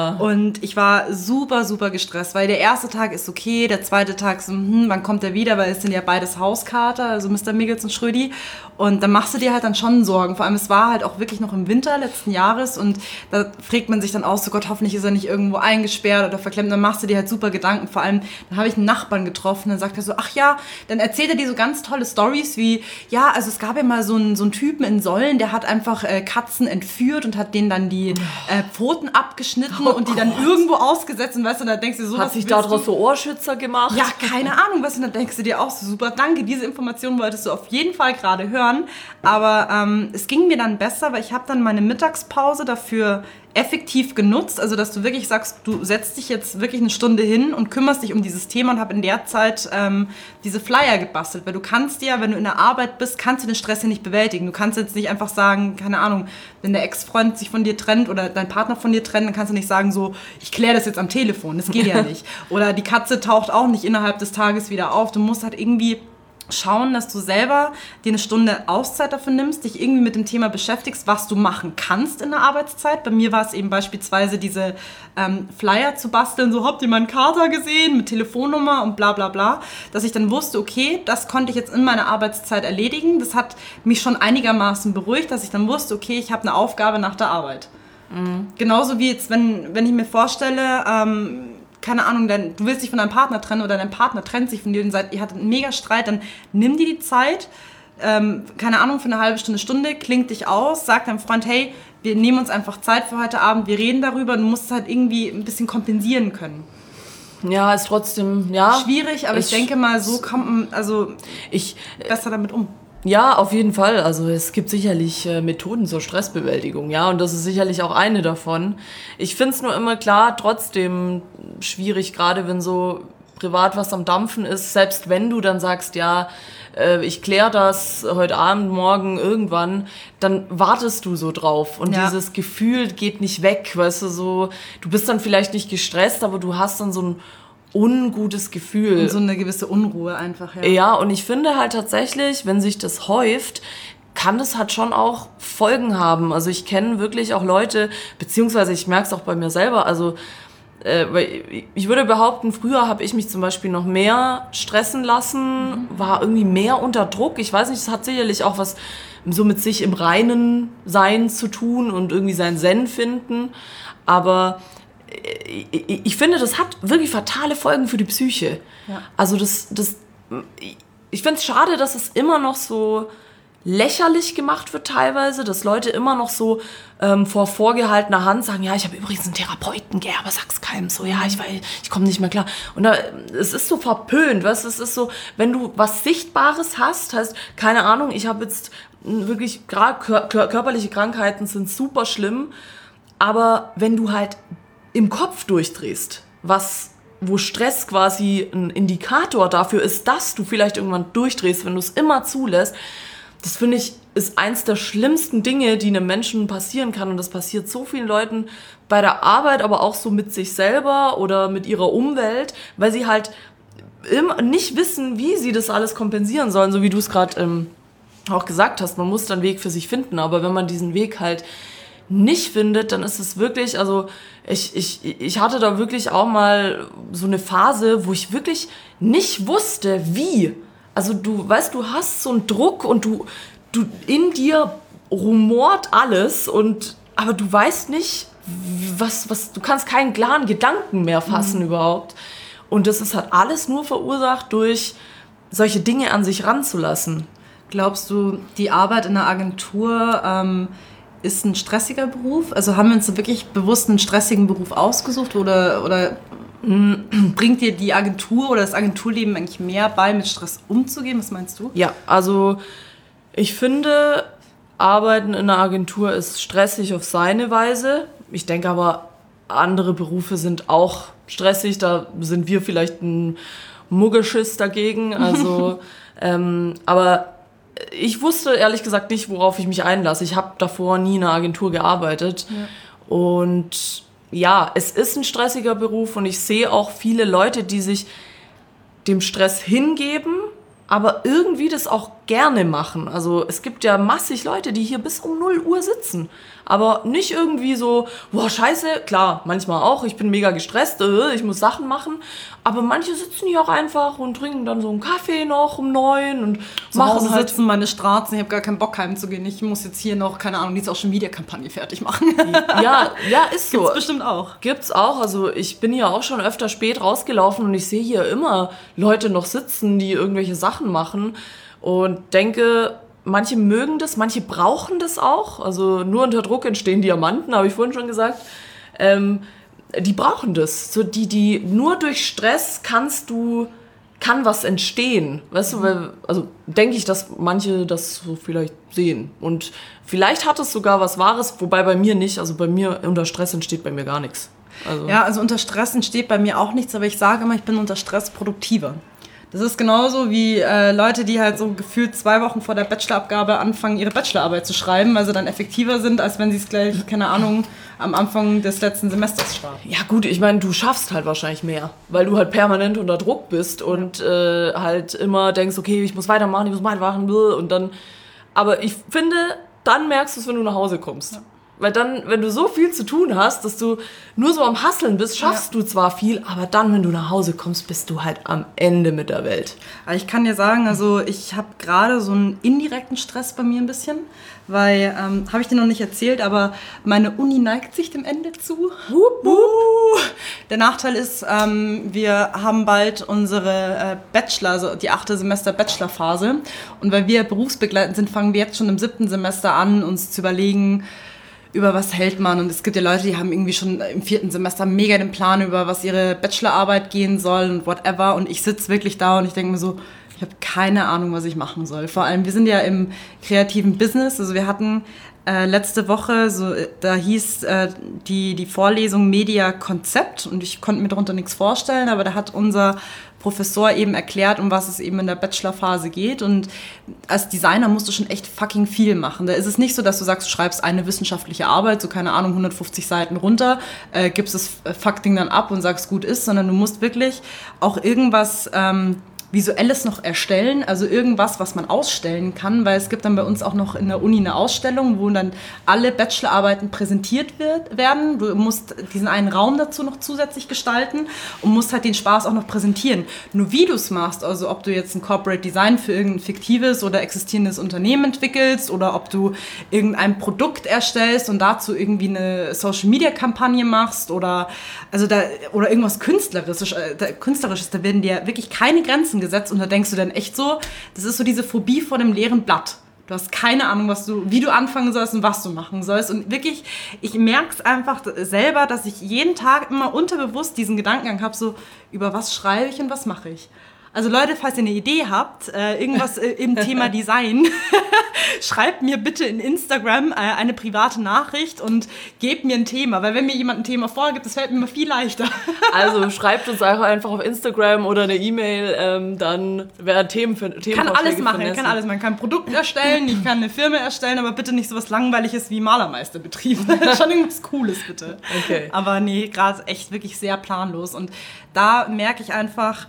Und ich war super, super gestresst, weil der erste Tag ist okay, der zweite Tag so, wann kommt er wieder, weil es sind ja beides Hauskater, also Mr. Miggles und Schrödi. Und dann machst du dir halt dann schon Sorgen. Vor allem, es war halt auch wirklich noch im Winter letzten Jahres und da fragt man sich dann aus, so Gott, hoffentlich ist er nicht irgendwo eingesperrt oder verklemmt. Dann machst du dir halt super Gedanken. Vor allem, dann habe ich einen Nachbarn getroffen, dann sagt er so, ach ja, dann erzählt er dir so ganz tolle Storys wie, ja, also es gab ja mal so einen Typen in Sollen, der hat einfach Katzen entführt und hat denen dann die Pfoten abgeschnitten und die dann irgendwo ausgesetzt und weißt du, da denkst du so, hat sich daraus so Ohrschützer gemacht? Ja, keine Ahnung, was, und dann denkst du dir auch so, super, danke, diese Information wolltest du auf jeden Fall gerade hören, aber es ging mir dann besser, weil ich habe dann meine Mittagspause dafür effektiv genutzt, also dass du wirklich sagst, du setzt dich jetzt wirklich eine Stunde hin und kümmerst dich um dieses Thema und habe in der Zeit diese Flyer gebastelt, weil du kannst ja, wenn du in der Arbeit bist, kannst du den Stress ja nicht bewältigen. Du kannst jetzt nicht einfach sagen, keine Ahnung, wenn der Ex-Freund sich von dir trennt oder dein Partner von dir trennt, dann kannst du nicht sagen so, ich kläre das jetzt am Telefon, das geht ja nicht. Oder die Katze taucht auch nicht innerhalb des Tages wieder auf. Du musst halt irgendwie schauen, dass du selber dir eine Stunde Auszeit dafür nimmst, dich irgendwie mit dem Thema beschäftigst, was du machen kannst in der Arbeitszeit. Bei mir war es eben beispielsweise diese Flyer zu basteln, so habt ihr meinen Kater gesehen mit Telefonnummer und bla bla bla, dass ich dann wusste, okay, das konnte ich jetzt in meiner Arbeitszeit erledigen. Das hat mich schon einigermaßen beruhigt, dass ich dann wusste, okay, ich habe eine Aufgabe nach der Arbeit. Mhm. Genauso wie jetzt, wenn ich mir vorstelle, keine Ahnung, du willst dich von deinem Partner trennen oder dein Partner trennt sich von dir und ihr hattet einen mega Streit, dann nimm dir die Zeit, keine Ahnung, für eine halbe Stunde, klingt dich aus, sag deinem Freund, hey, wir nehmen uns einfach Zeit für heute Abend, wir reden darüber, du musst es halt irgendwie ein bisschen kompensieren können. Ja, ist trotzdem, ja. Schwierig, aber ich denke mal, so kommt man, besser damit um. Ja, auf jeden Fall. Also es gibt sicherlich Methoden zur Stressbewältigung, ja, und das ist sicherlich auch eine davon. Ich find's nur immer klar, trotzdem schwierig, gerade wenn so privat was am Dampfen ist, selbst wenn du dann sagst, ja, ich kläre das heute Abend, morgen, irgendwann, dann wartest du so drauf und dieses Gefühl geht nicht weg, weißt du, so, du bist dann vielleicht nicht gestresst, aber du hast dann so ein ungutes Gefühl. Und so eine gewisse Unruhe einfach, ja. Ja, und ich finde halt tatsächlich, wenn sich das häuft, kann das halt schon auch Folgen haben. Also ich kenne wirklich auch Leute, beziehungsweise ich merke es auch bei mir selber, also ich würde behaupten, früher habe ich mich zum Beispiel noch mehr stressen lassen, war irgendwie mehr unter Druck. Ich weiß nicht, das hat sicherlich auch was so mit sich im Reinen sein zu tun und irgendwie seinen Zen finden, aber ich finde, das hat wirklich fatale Folgen für die Psyche. Ja. Also ich finde es schade, dass es immer noch so lächerlich gemacht wird teilweise, dass Leute immer noch so vor vorgehaltener Hand sagen, ja, ich habe übrigens einen Therapeuten, aber sag's keinem so, ja, ich komme nicht mehr klar. Und es ist so verpönt, weißt du, es ist so, wenn du was Sichtbares hast, heißt, keine Ahnung, ich habe jetzt wirklich, gerade körperliche Krankheiten sind super schlimm, aber wenn du halt im Kopf durchdrehst, wo Stress quasi ein Indikator dafür ist, dass du vielleicht irgendwann durchdrehst, wenn du es immer zulässt, das finde ich, ist eins der schlimmsten Dinge, die einem Menschen passieren kann. Und das passiert so vielen Leuten bei der Arbeit, aber auch so mit sich selber oder mit ihrer Umwelt, weil sie halt immer nicht wissen, wie sie das alles kompensieren sollen, so wie du es gerade auch gesagt hast. Man muss dann einen Weg für sich finden, aber wenn man diesen Weg halt nicht findet, dann ist es wirklich, also ich hatte da wirklich auch mal so eine Phase, wo ich wirklich nicht wusste, wie. Also du weißt, du hast so einen Druck und du in dir rumort alles aber du weißt nicht, du kannst keinen klaren Gedanken mehr fassen überhaupt. Und das ist halt alles nur verursacht durch solche Dinge an sich ranzulassen. Glaubst du, die Arbeit in einer Agentur ist ein stressiger Beruf? Also haben wir uns wirklich bewusst einen stressigen Beruf ausgesucht oder bringt dir die Agentur oder das Agenturleben eigentlich mehr bei, mit Stress umzugehen? Was meinst du? Ja, also ich finde, Arbeiten in einer Agentur ist stressig auf seine Weise. Ich denke aber, andere Berufe sind auch stressig. Da sind wir vielleicht ein Muggelschiss dagegen. Also Aber ich wusste ehrlich gesagt nicht, worauf ich mich einlasse. Ich habe davor nie in einer Agentur gearbeitet. Ja. Und ja, es ist ein stressiger Beruf und ich sehe auch viele Leute, die sich dem Stress hingeben, aber irgendwie das auch gerne machen. Also es gibt ja massig Leute, die hier bis um 0 Uhr sitzen. Aber nicht irgendwie so, boah, scheiße, klar, manchmal auch, ich bin mega gestresst, ich muss Sachen machen. Aber manche sitzen hier auch einfach und trinken dann so einen Kaffee noch um 9 und machen halt sitzen meine Straßen, ich habe gar keinen Bock heimzugehen. Ich muss jetzt hier noch, keine Ahnung, die Social-Media-Kampagne fertig machen. Ja, ist so. Gibt's bestimmt auch. Gibt's auch, also ich bin hier auch schon öfter spät rausgelaufen und ich sehe hier immer Leute noch sitzen, die irgendwelche Sachen machen und denke, manche mögen das, manche brauchen das auch. Also nur unter Druck entstehen Diamanten, habe ich vorhin schon gesagt. Die brauchen das. So die nur durch Stress kann was entstehen. Weißt du, also denke ich, dass manche das so vielleicht sehen. Und vielleicht hat es sogar was Wahres, wobei bei mir nicht. Also bei mir unter Stress entsteht bei mir gar nichts. Also unter Stress entsteht bei mir auch nichts, aber ich sage immer, ich bin unter Stress produktiver. Das ist genauso wie Leute, die halt so gefühlt 2 Wochen vor der Bachelorabgabe anfangen, ihre Bachelorarbeit zu schreiben, weil sie dann effektiver sind, als wenn sie es gleich, keine Ahnung, am Anfang des letzten Semesters starten. Ja gut, ich meine, du schaffst halt wahrscheinlich mehr, weil du halt permanent unter Druck bist und halt immer denkst, okay, ich muss weitermachen und dann, aber ich finde, dann merkst du es, wenn du nach Hause kommst. Ja. Weil dann, wenn du so viel zu tun hast, dass du nur so am Hasseln bist, schaffst du zwar viel, aber dann, wenn du nach Hause kommst, bist du halt am Ende mit der Welt. Aber ich kann dir sagen, also ich habe gerade so einen indirekten Stress bei mir ein bisschen, weil, habe ich dir noch nicht erzählt, aber meine Uni neigt sich dem Ende zu. Der Nachteil ist, wir haben bald unsere Bachelor, also die 8. Semester Bachelorphase, und weil wir berufsbegleitend sind, fangen wir jetzt schon im 7. Semester an, uns zu überlegen, über was hält man. Und es gibt ja Leute, die haben irgendwie schon im 4. Semester mega den Plan, über was ihre Bachelorarbeit gehen soll und whatever. Und ich sitze wirklich da und ich denke mir so, ich habe keine Ahnung, was ich machen soll. Vor allem, wir sind ja im kreativen Business. Also wir hatten letzte Woche, da hieß die Vorlesung Media Konzept und ich konnte mir darunter nichts vorstellen, aber da hat unser Professor eben erklärt, um was es eben in der Bachelorphase geht, und als Designer musst du schon echt fucking viel machen. Da ist es nicht so, dass du sagst, du schreibst eine wissenschaftliche Arbeit, so keine Ahnung, 150 Seiten runter, gibst das Fuck-Ding dann ab und sagst, gut ist, sondern du musst wirklich auch irgendwas Visuelles noch erstellen, also irgendwas, was man ausstellen kann, weil es gibt dann bei uns auch noch in der Uni eine Ausstellung, wo dann alle Bachelorarbeiten präsentiert werden. Du musst diesen einen Raum dazu noch zusätzlich gestalten und musst halt den Spaß auch noch präsentieren. Nur wie du es machst, also ob du jetzt ein Corporate Design für irgendein fiktives oder existierendes Unternehmen entwickelst oder ob du irgendein Produkt erstellst und dazu irgendwie eine Social-Media-Kampagne machst oder irgendwas Künstlerisches, da werden dir wirklich keine Grenzen gesetzt und da denkst du dann echt so, das ist so diese Phobie vor dem leeren Blatt. Du hast keine Ahnung, wie du anfangen sollst und was du machen sollst. Und wirklich, ich merke es einfach selber, dass ich jeden Tag immer unterbewusst diesen Gedankengang habe, so, über was schreibe ich und was mache ich. Also Leute, falls ihr eine Idee habt, irgendwas im Thema Design, schreibt mir bitte in Instagram eine private Nachricht und gebt mir ein Thema. Weil wenn mir jemand ein Thema vorgibt, das fällt mir immer viel leichter. Also schreibt uns einfach auf Instagram oder eine E-Mail, dann wäre Themen für Themen. Ich kann alles machen. Ich kann ein Produkt erstellen, ich kann eine Firma erstellen, aber bitte nicht so was Langweiliges wie Malermeisterbetrieb. Schon irgendwas Cooles, bitte. Okay. Aber nee, gerade echt wirklich sehr planlos. Und da merke ich einfach,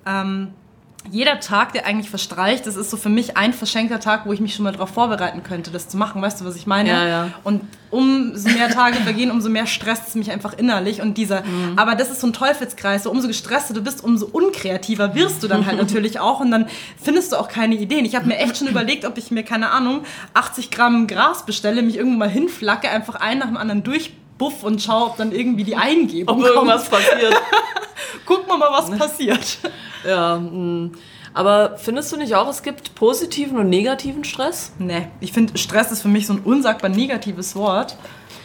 jeder Tag, der eigentlich verstreicht, das ist so für mich ein verschenkter Tag, wo ich mich schon mal darauf vorbereiten könnte, das zu machen. Weißt du, was ich meine? Ja. Und umso mehr Tage vergehen, umso mehr stresst es mich einfach innerlich. Und aber das ist so ein Teufelskreis. So, umso gestresster du bist, umso unkreativer wirst du dann halt natürlich auch. Und dann findest du auch keine Ideen. Ich habe mir echt schon überlegt, ob ich mir, keine Ahnung, 80 Gramm Gras bestelle, mich irgendwo mal hinflacke, einfach einen nach dem anderen durchbuff und schaue, ob dann irgendwie die Eingebung kommt. Ob irgendwas passiert. Guck mal, was passiert. Ja, aber findest du nicht auch, es gibt positiven und negativen Stress? Nee, ich finde, Stress ist für mich so ein unsagbar negatives Wort.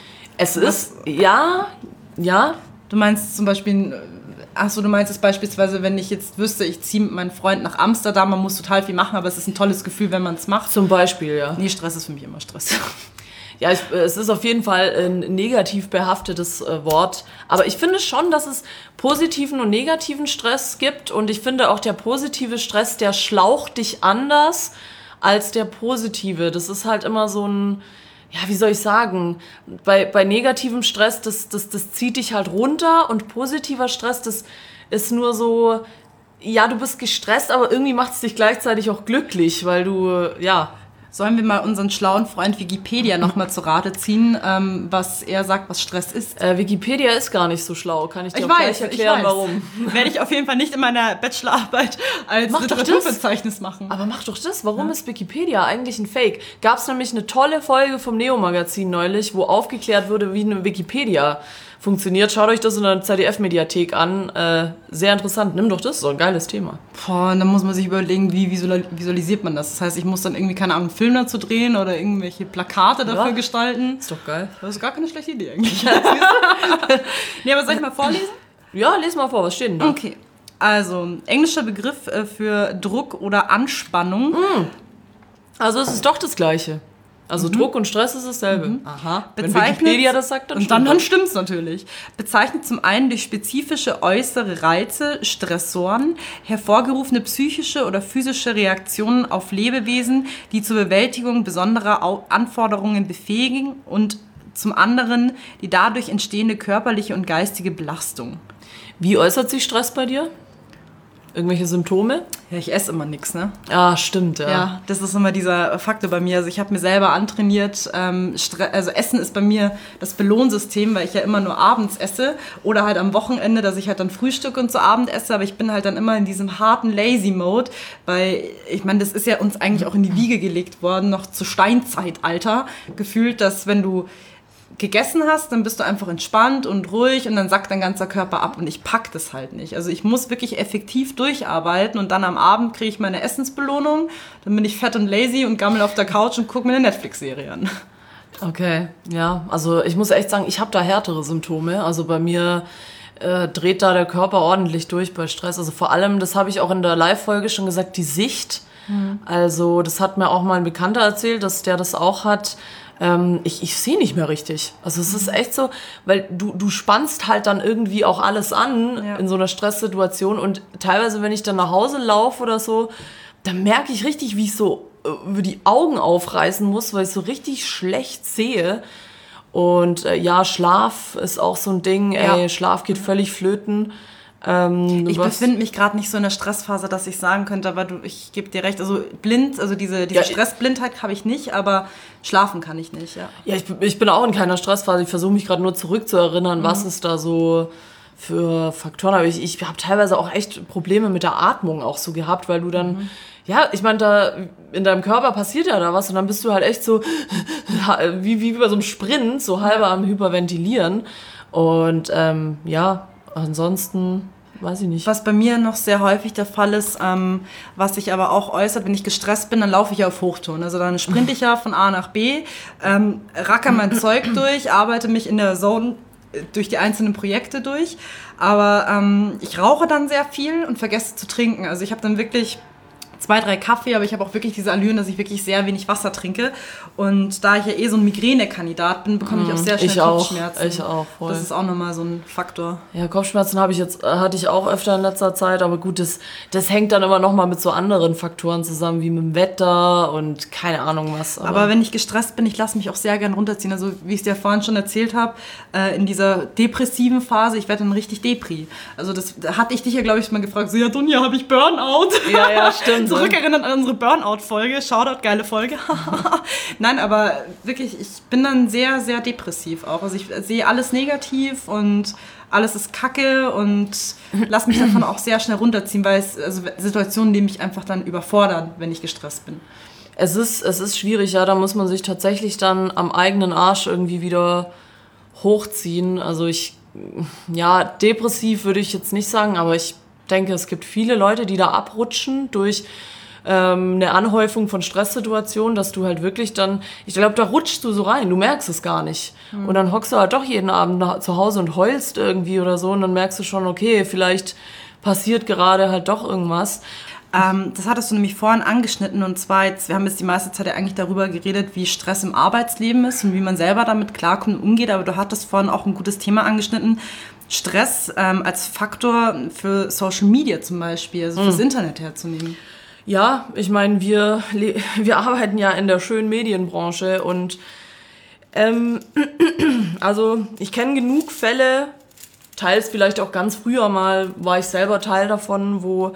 Ja. Du meinst zum Beispiel, du meinst es beispielsweise, wenn ich jetzt wüsste, ich ziehe mit meinem Freund nach Amsterdam, man muss total viel machen, aber es ist ein tolles Gefühl, wenn man es macht. Zum Beispiel, ja. Nee, Stress ist für mich immer Stress. Ja, es ist auf jeden Fall ein negativ behaftetes Wort. Aber ich finde schon, dass es positiven und negativen Stress gibt. Und ich finde auch der positive Stress, der schlaucht dich anders als der positive. Das ist halt immer so ein, ja, wie soll ich sagen, bei negativem Stress, das zieht dich halt runter. Und positiver Stress, das ist nur so, ja, du bist gestresst, aber irgendwie macht es dich gleichzeitig auch glücklich, weil du, ja... Sollen wir mal unseren schlauen Freund Wikipedia nochmal zu Rate ziehen, was er sagt, was Stress ist? Wikipedia ist gar nicht so schlau, kann ich dir auch gleich erklären, warum. Werde ich auf jeden Fall nicht in meiner Bachelorarbeit als Literaturverzeichnis machen. Aber mach doch das. Warum ist Wikipedia eigentlich ein Fake? Gab es nämlich eine tolle Folge vom Neo-Magazin neulich, wo aufgeklärt wurde, wie eine Wikipedia funktioniert. Schaut euch das in der ZDF-Mediathek an. Sehr interessant. Nimm doch das, so ein geiles Thema. Boah, und dann muss man sich überlegen, wie visualisiert man das? Das heißt, ich muss dann irgendwie, keine Ahnung, einen Film dazu drehen oder irgendwelche Plakate dafür gestalten. Ist doch geil. Das ist gar keine schlechte Idee eigentlich. Nee, aber soll ich mal vorlesen? Ja, les mal vor, was steht denn da? Okay. Also, englischer Begriff für Druck oder Anspannung. Also es ist doch das Gleiche. Also Druck und Stress ist dasselbe. Aha. Wenn Wikipedia das sagt, dann stimmt dann stimmt's natürlich. Bezeichnet zum einen durch spezifische äußere Reize, Stressoren, hervorgerufene psychische oder physische Reaktionen auf Lebewesen, die zur Bewältigung besonderer Anforderungen befähigen und zum anderen die dadurch entstehende körperliche und geistige Belastung. Wie äußert sich Stress bei dir? Irgendwelche Symptome? Ja, ich esse immer nichts, ne? Ah, stimmt, ja. Ja, das ist immer dieser Faktor bei mir. Also ich habe mir selber antrainiert, also Essen ist bei mir das Belohnsystem, weil ich ja immer nur abends esse oder halt am Wochenende, dass ich halt dann Frühstück und zu Abend esse, aber ich bin halt dann immer in diesem harten Lazy-Mode, weil ich meine, das ist ja uns eigentlich auch in die Wiege gelegt worden, noch zu Steinzeitalter, gefühlt, dass wenn du gegessen hast, dann bist du einfach entspannt und ruhig und dann sackt dein ganzer Körper ab und ich pack das halt nicht. Also ich muss wirklich effektiv durcharbeiten und dann am Abend kriege ich meine Essensbelohnung, dann bin ich fett und lazy und gammel auf der Couch und gucke mir eine Netflix-Serie an. Okay, ja, also ich muss echt sagen, ich habe da härtere Symptome. Also bei mir dreht da der Körper ordentlich durch bei Stress. Also vor allem, das habe ich auch in der Live-Folge schon gesagt, die Sicht. Also das hat mir auch mal ein Bekannter erzählt, dass der das auch hat. Ich sehe nicht mehr richtig. Also es ist echt so, weil du spannst halt dann irgendwie auch alles an in so einer Stresssituation und teilweise, wenn ich dann nach Hause laufe oder so, dann merke ich richtig, wie ich so über die Augen aufreißen muss, weil ich so richtig schlecht sehe. Und ja, Schlaf ist auch so ein Ding. Ey, Schlaf geht völlig flöten. Ich befinde mich gerade nicht so in der Stressphase, dass ich sagen könnte, aber ich gebe dir recht, also blind, also diese Stressblindheit habe ich nicht, aber schlafen kann ich nicht, ja. Ja, ich bin auch in keiner Stressphase, ich versuche mich gerade nur zurückzuerinnern, was es da so für Faktoren habe. Ich habe teilweise auch echt Probleme mit der Atmung auch so gehabt, weil du dann, ja, ich meine, da in deinem Körper passiert ja da was und dann bist du halt echt so, wie bei so einem Sprint, so halber am Hyperventilieren und ja, ansonsten weiß ich nicht. Was bei mir noch sehr häufig der Fall ist, was sich aber auch äußert, wenn ich gestresst bin, dann laufe ich ja auf Hochtouren. Also dann sprinte ich ja von A nach B, racker mein Zeug durch, arbeite mich in der Zone durch die einzelnen Projekte durch. Aber ich rauche dann sehr viel und vergesse zu trinken. Also ich habe dann wirklich 2, 3 Kaffee, aber ich habe auch wirklich diese Allüren, dass ich wirklich sehr wenig Wasser trinke. Und da ich ja so ein Migräne-Kandidat bin, bekomme ich auch sehr schnell Kopfschmerzen. Ich auch, voll. Das ist auch nochmal so ein Faktor. Ja, Kopfschmerzen hatte ich auch öfter in letzter Zeit, aber gut, das hängt dann immer nochmal mit so anderen Faktoren zusammen, wie mit dem Wetter und keine Ahnung was. Aber wenn ich gestresst bin, ich lasse mich auch sehr gern runterziehen. Also wie ich es dir vorhin schon erzählt habe, in dieser depressiven Phase, ich werde dann richtig Depri. Also das hatte ich dich ja, glaube ich, mal gefragt, so, ja Dunja, habe ich Burnout? Ja, stimmt. Zurückerinnern an unsere Burnout-Folge. Shoutout, geile Folge. Nein, aber wirklich, ich bin dann sehr, sehr depressiv auch. Also ich sehe alles negativ und alles ist Kacke und lasse mich davon auch sehr schnell runterziehen, weil also Situationen, die mich einfach dann überfordern, wenn ich gestresst bin. Es ist schwierig, ja, da muss man sich tatsächlich dann am eigenen Arsch irgendwie wieder hochziehen. Also depressiv würde ich jetzt nicht sagen, aber ich denke, es gibt viele Leute, die da abrutschen durch eine Anhäufung von Stresssituationen, dass du halt wirklich dann, ich glaube, da rutschst du so rein, du merkst es gar nicht. Und dann hockst du halt doch jeden Abend zu Hause und heulst irgendwie oder so und dann merkst du schon, okay, vielleicht passiert gerade halt doch irgendwas. Das hattest du nämlich vorhin angeschnitten und zwar, wir haben jetzt die meiste Zeit ja eigentlich darüber geredet, wie Stress im Arbeitsleben ist und wie man selber damit klarkommt und umgeht, aber du hattest vorhin auch ein gutes Thema angeschnitten, Stress als Faktor für Social Media zum Beispiel, also fürs Internet herzunehmen. Ja, ich meine, wir arbeiten ja in der schönen Medienbranche und also ich kenne genug Fälle, teils vielleicht auch ganz früher mal, war ich selber Teil davon, wo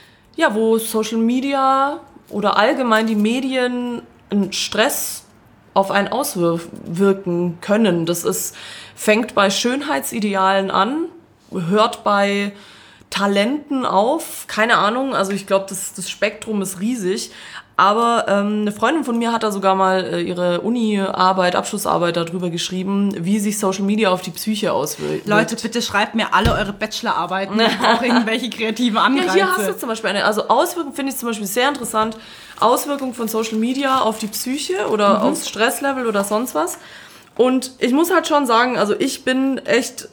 Social Media oder allgemein die Medien einen Stress auf einen auswirken können. Fängt bei Schönheitsidealen an, hört bei Talenten auf, keine Ahnung, also ich glaube, das Spektrum ist riesig. Aber eine Freundin von mir hat da sogar mal ihre Uni-Arbeit, Abschlussarbeit darüber geschrieben, wie sich Social Media auf die Psyche auswirkt. Leute, bitte schreibt mir alle eure Bachelorarbeiten, auch irgendwelche kreativen Anreize. Ja, hier hast du zum Beispiel also Auswirkungen finde ich zum Beispiel sehr interessant. Auswirkungen von Social Media auf die Psyche oder aufs Stresslevel oder sonst was. Und ich muss halt schon sagen, also ich bin echt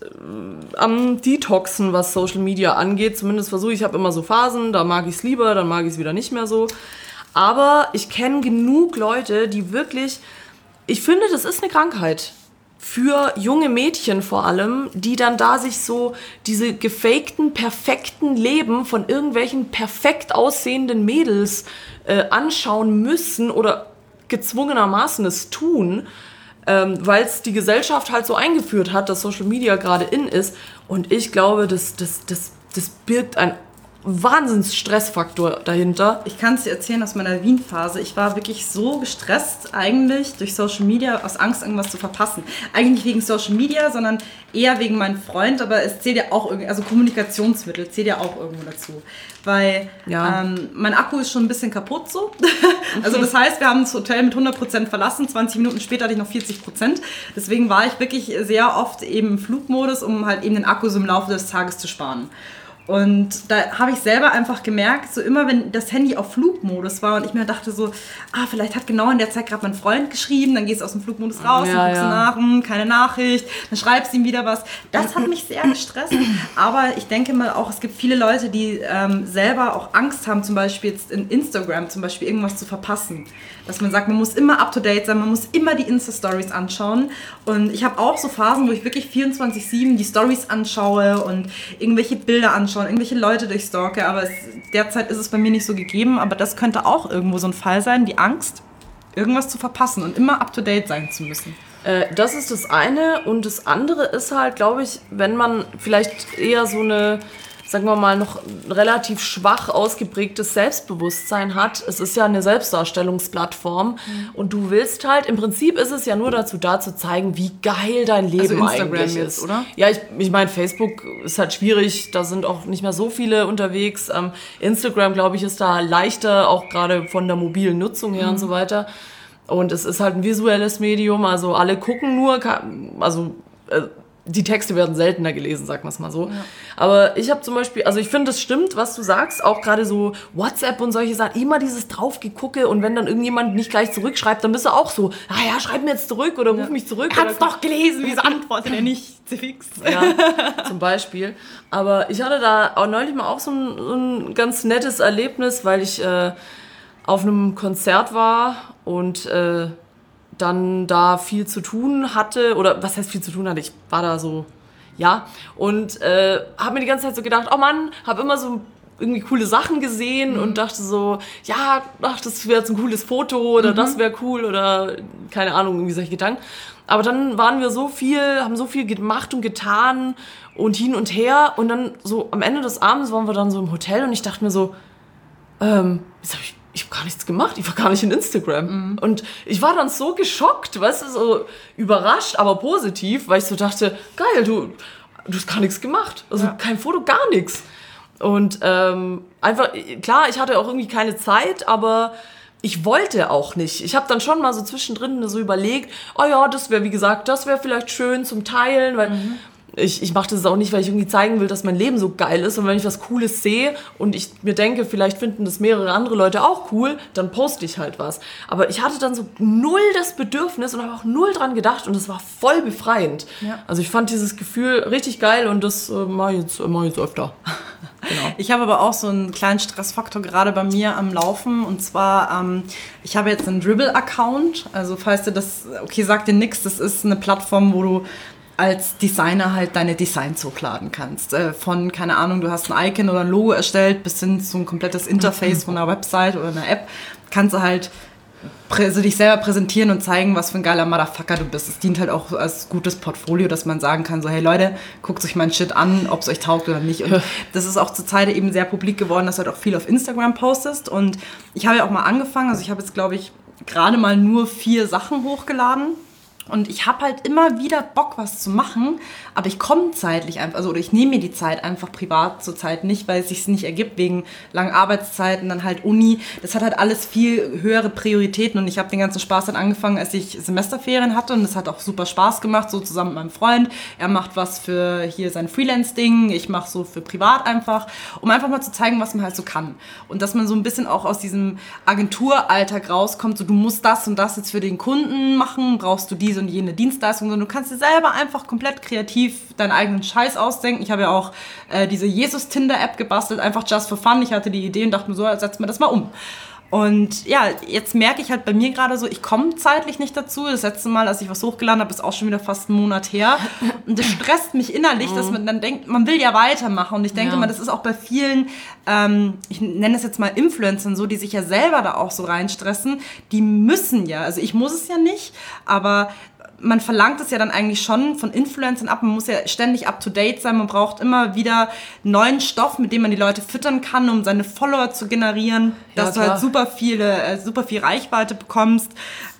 am Detoxen, was Social Media angeht. Zumindest versuche ich habe immer so Phasen, da mag ich es lieber, dann mag ich es wieder nicht mehr so. Aber ich kenne genug Leute, die wirklich, ich finde, das ist eine Krankheit. Für junge Mädchen vor allem, die dann da sich so diese gefakten, perfekten Leben von irgendwelchen perfekt aussehenden Mädels anschauen müssen oder gezwungenermaßen es tun, weil es die Gesellschaft halt so eingeführt hat, dass Social Media gerade in ist. Und ich glaube, das birgt ein Wahnsinns-Stressfaktor dahinter. Ich kann es dir erzählen aus meiner Wien-Phase. Ich war wirklich so gestresst eigentlich durch Social Media, aus Angst, irgendwas zu verpassen. Eigentlich nicht wegen Social Media, sondern eher wegen meinem Freund. Aber es zählt ja auch irgendwie, also Kommunikationsmittel zählt ja auch irgendwo dazu. Weil mein Akku ist schon ein bisschen kaputt so. Also das heißt, wir haben das Hotel mit 100% verlassen. 20 Minuten später hatte ich noch 40%. Deswegen war ich wirklich sehr oft eben im Flugmodus, um halt eben den Akku so im Laufe des Tages zu sparen. Und da habe ich selber einfach gemerkt, so immer wenn das Handy auf Flugmodus war und ich mir dachte so, vielleicht hat genau in der Zeit gerade mein Freund geschrieben, dann gehst du aus dem Flugmodus raus, dann guckst du nach, keine Nachricht, dann schreibst du ihm wieder was. Das hat mich sehr gestresst, aber ich denke mal auch, es gibt viele Leute, die selber auch Angst haben, zum Beispiel jetzt in Instagram zum Beispiel irgendwas zu verpassen. Dass man sagt, man muss immer up-to-date sein, man muss immer die Insta-Stories anschauen. Und ich habe auch so Phasen, wo ich wirklich 24/7 die Stories anschaue und irgendwelche Bilder anschaue, irgendwelche Leute durchstalke. Aber derzeit ist es bei mir nicht so gegeben. Aber das könnte auch irgendwo so ein Fall sein, die Angst, irgendwas zu verpassen und immer up-to-date sein zu müssen. Das ist das eine. Und das andere ist halt, glaube ich, wenn man vielleicht eher so eine, sagen wir mal, noch relativ schwach ausgeprägtes Selbstbewusstsein hat. Es ist ja eine Selbstdarstellungsplattform und du willst halt, im Prinzip ist es ja nur dazu da, zu zeigen, wie geil dein Leben eigentlich ist. Oder? Ja, ich meine, Facebook ist halt schwierig, da sind auch nicht mehr so viele unterwegs. Instagram, glaube ich, ist da leichter, auch gerade von der mobilen Nutzung her und so weiter. Und es ist halt ein visuelles Medium, also alle gucken nur, die Texte werden seltener gelesen, sagen wir es mal so. Ja. Aber ich habe zum Beispiel, also ich finde, das stimmt, was du sagst, auch gerade so WhatsApp und solche Sachen, immer dieses Draufgegucke und wenn dann irgendjemand nicht gleich zurückschreibt, dann bist du auch so, schreib mir jetzt zurück oder ruf mich zurück. Er hat's doch gelesen, wieso antwortet er nicht fix? Ja, zum Beispiel. Aber ich hatte da auch neulich mal auch so ein ganz nettes Erlebnis, weil ich auf einem Konzert war und dann da viel zu tun hatte, oder was heißt viel zu tun hatte, ich war da so, und habe mir die ganze Zeit so gedacht, oh Mann, habe immer so irgendwie coole Sachen gesehen und dachte so, das wäre jetzt ein cooles Foto oder das wäre cool oder keine Ahnung, irgendwie solche Gedanken. Aber dann waren wir haben so viel gemacht und getan und hin und her und dann so am Ende des Abends waren wir dann so im Hotel und ich dachte mir so, ich habe gar nichts gemacht, ich war gar nicht in Instagram. Und ich war dann so geschockt, weißt du, so überrascht, aber positiv, weil ich so dachte, geil, du hast gar nichts gemacht. Also kein Foto, gar nichts. Und einfach, klar, ich hatte auch irgendwie keine Zeit, aber ich wollte auch nicht. Ich habe dann schon mal so zwischendrin so überlegt, das wäre vielleicht schön zum Teilen, weil ich mache das auch nicht, weil ich irgendwie zeigen will, dass mein Leben so geil ist. Und wenn ich was Cooles sehe und ich mir denke, vielleicht finden das mehrere andere Leute auch cool, dann poste ich halt was. Aber ich hatte dann so null das Bedürfnis und habe auch null dran gedacht und das war voll befreiend. Ja. Also ich fand dieses Gefühl richtig geil und das mache ich jetzt öfter. Genau. Ich habe aber auch so einen kleinen Stressfaktor gerade bei mir am Laufen. Und zwar, ich habe jetzt einen Dribbble-Account. Also falls dir das, okay, sagt dir nichts, das ist eine Plattform, wo du als Designer halt deine Designs hochladen kannst. Von, keine Ahnung, du hast ein Icon oder ein Logo erstellt, bis hin zu ein komplettes Interface von einer Website oder einer App, kannst du halt dich selber präsentieren und zeigen, was für ein geiler Motherfucker du bist. Es dient halt auch als gutes Portfolio, dass man sagen kann, so, hey Leute, guckt euch meinen Shit an, ob es euch taugt oder nicht. Und das ist auch zur Zeit eben sehr publik geworden, dass du halt auch viel auf Instagram postest. Und ich habe ja auch mal angefangen, also ich habe jetzt, glaube ich, gerade mal nur 4 Sachen hochgeladen. Und ich habe halt immer wieder Bock, was zu machen, aber ich komme zeitlich einfach, also oder ich nehme mir die Zeit einfach privat zur Zeit nicht, weil es sich nicht ergibt, wegen langen Arbeitszeiten, dann halt Uni. Das hat halt alles viel höhere Prioritäten und ich habe den ganzen Spaß dann angefangen, als ich Semesterferien hatte und das hat auch super Spaß gemacht, so zusammen mit meinem Freund. Er macht was für hier sein Freelance-Ding, ich mache so für privat einfach, um einfach mal zu zeigen, was man halt so kann. Und dass man so ein bisschen auch aus diesem Agenturalltag rauskommt, so du musst das und das jetzt für den Kunden machen, brauchst du diese und jene Dienstleistung, sondern du kannst dir selber einfach komplett kreativ deinen eigenen Scheiß ausdenken. Ich habe ja auch diese Jesus-Tinder-App gebastelt, einfach just for fun. Ich hatte die Idee und dachte mir so, setz mir das mal um. Und ja, jetzt merke ich halt bei mir gerade so, ich komme zeitlich nicht dazu. Das letzte Mal, als ich was hochgeladen habe, ist auch schon wieder fast 1 Monat her. Und das stresst mich innerlich, dass man dann denkt, man will ja weitermachen. Und ich denke mal, das ist auch bei vielen, ich nenne es jetzt mal Influencern so, die sich ja selber da auch so reinstressen. Die müssen ja, also ich muss es ja nicht, aber man verlangt es ja dann eigentlich schon von Influencern ab. Man muss ja ständig up-to-date sein. Man braucht immer wieder neuen Stoff, mit dem man die Leute füttern kann, um seine Follower zu generieren, ja, dass du halt super viel Reichweite bekommst.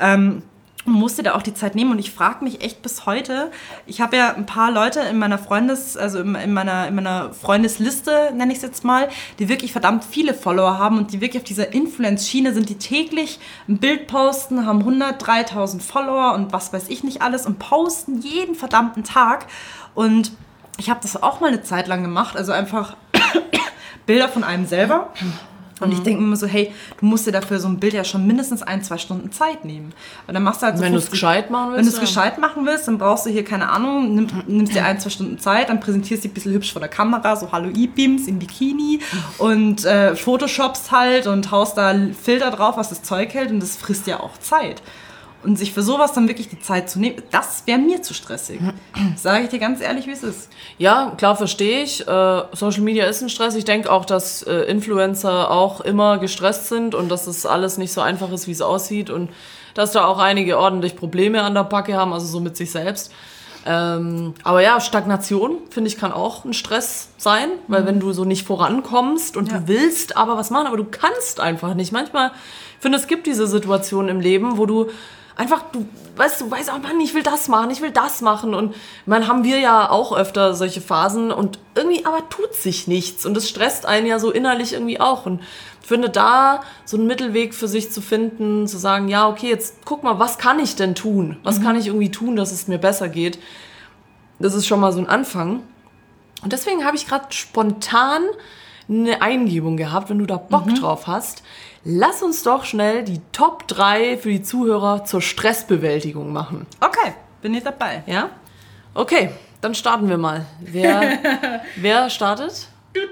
Man muss dir da auch die Zeit nehmen und ich frage mich echt bis heute, ich habe ja ein paar Leute in meiner in meiner Freundesliste, nenne ich es jetzt mal, die wirklich verdammt viele Follower haben und die wirklich auf dieser Influence-Schiene sind, die täglich ein Bild posten, haben 103.000 Follower und was weiß ich nicht alles und posten jeden verdammten Tag und ich habe das auch mal eine Zeit lang gemacht, also einfach Bilder von einem selber. Und ich denke mir immer so, hey, du musst dir dafür so ein Bild ja schon mindestens 1-2 Stunden Zeit nehmen. Und dann machst du halt so wenn du es gescheit machen willst. Wenn du es gescheit machen willst, dann brauchst du hier, keine Ahnung, nimmst dir 1-2 Stunden Zeit, dann präsentierst du dich ein bisschen hübsch vor der Kamera, so Hallo E-Beams im Bikini und photoshopst halt und haust da Filter drauf, was das Zeug hält und das frisst ja auch Zeit. Und sich für sowas dann wirklich die Zeit zu nehmen, das wäre mir zu stressig. Sage ich dir ganz ehrlich, wie es ist. Ja, klar, verstehe ich. Social Media ist ein Stress. Ich denke auch, dass Influencer auch immer gestresst sind und dass es alles nicht so einfach ist, wie es aussieht. Und dass da auch einige ordentlich Probleme an der Backe haben, also so mit sich selbst. Aber ja, Stagnation, finde ich, kann auch ein Stress sein. Weil wenn du so nicht vorankommst und du willst aber was machen, aber du kannst einfach nicht. Manchmal, ich finde, es gibt diese Situationen im Leben, wo du einfach, du weißt, oh Mann, ich will das machen. Und haben wir ja auch öfter solche Phasen und irgendwie aber tut sich nichts. Und das stresst einen ja so innerlich irgendwie auch. Und ich finde da so einen Mittelweg für sich zu finden, zu sagen, ja, okay, jetzt guck mal, was kann ich denn tun? Was kann ich irgendwie tun, dass es mir besser geht? Das ist schon mal so ein Anfang. Und deswegen habe ich gerade spontan eine Eingebung gehabt, wenn du da Bock drauf hast. Lass uns doch schnell die Top 3 für die Zuhörer zur Stressbewältigung machen. Okay, bin ich dabei. Ja? Okay, dann starten wir mal. Wer startet?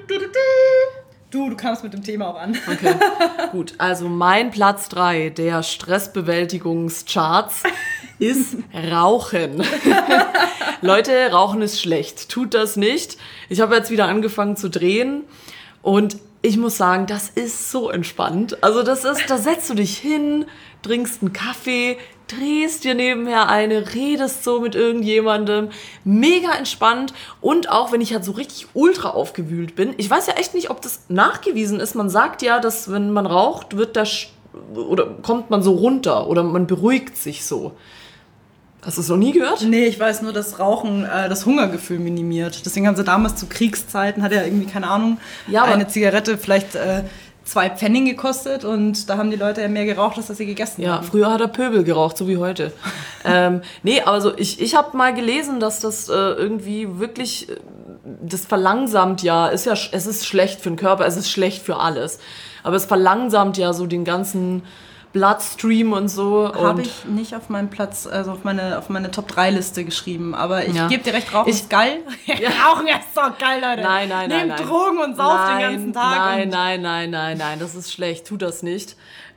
Du kamst mit dem Thema auch an. Okay, gut. Also mein Platz 3 der Stressbewältigungscharts ist Rauchen. Leute, Rauchen ist schlecht. Tut das nicht. Ich habe jetzt wieder angefangen zu drehen und ich muss sagen, das ist so entspannt. Also da setzt du dich hin, trinkst einen Kaffee, drehst dir nebenher eine, redest so mit irgendjemandem. Mega entspannt. Und auch, wenn ich halt so richtig ultra aufgewühlt bin. Ich weiß ja echt nicht, ob das nachgewiesen ist. Man sagt ja, dass wenn man raucht, kommt man so runter oder man beruhigt sich so. Hast du es noch nie gehört? Nee, ich weiß nur, dass Rauchen das Hungergefühl minimiert. Deswegen haben sie damals zu Kriegszeiten, hat ja irgendwie, keine Ahnung, eine Zigarette vielleicht 2 Pfennig gekostet und da haben die Leute ja mehr geraucht, als dass sie gegessen haben. Ja, früher hat er Pöbel geraucht, so wie heute. Nee, also ich habe mal gelesen, dass das irgendwie wirklich, das verlangsamt ja, es ist schlecht für den Körper, es ist schlecht für alles. Aber es verlangsamt ja so den ganzen Bloodstream und so. Habe ich nicht auf meinen Platz, also auf meine Top-3-Liste geschrieben, aber ich gebe dir recht, Rauchen ist geil. Rauchen ist so geil, Leute. Nein. Nehmt Drogen und sauft den ganzen Tag. Nein, das ist schlecht, tu das nicht.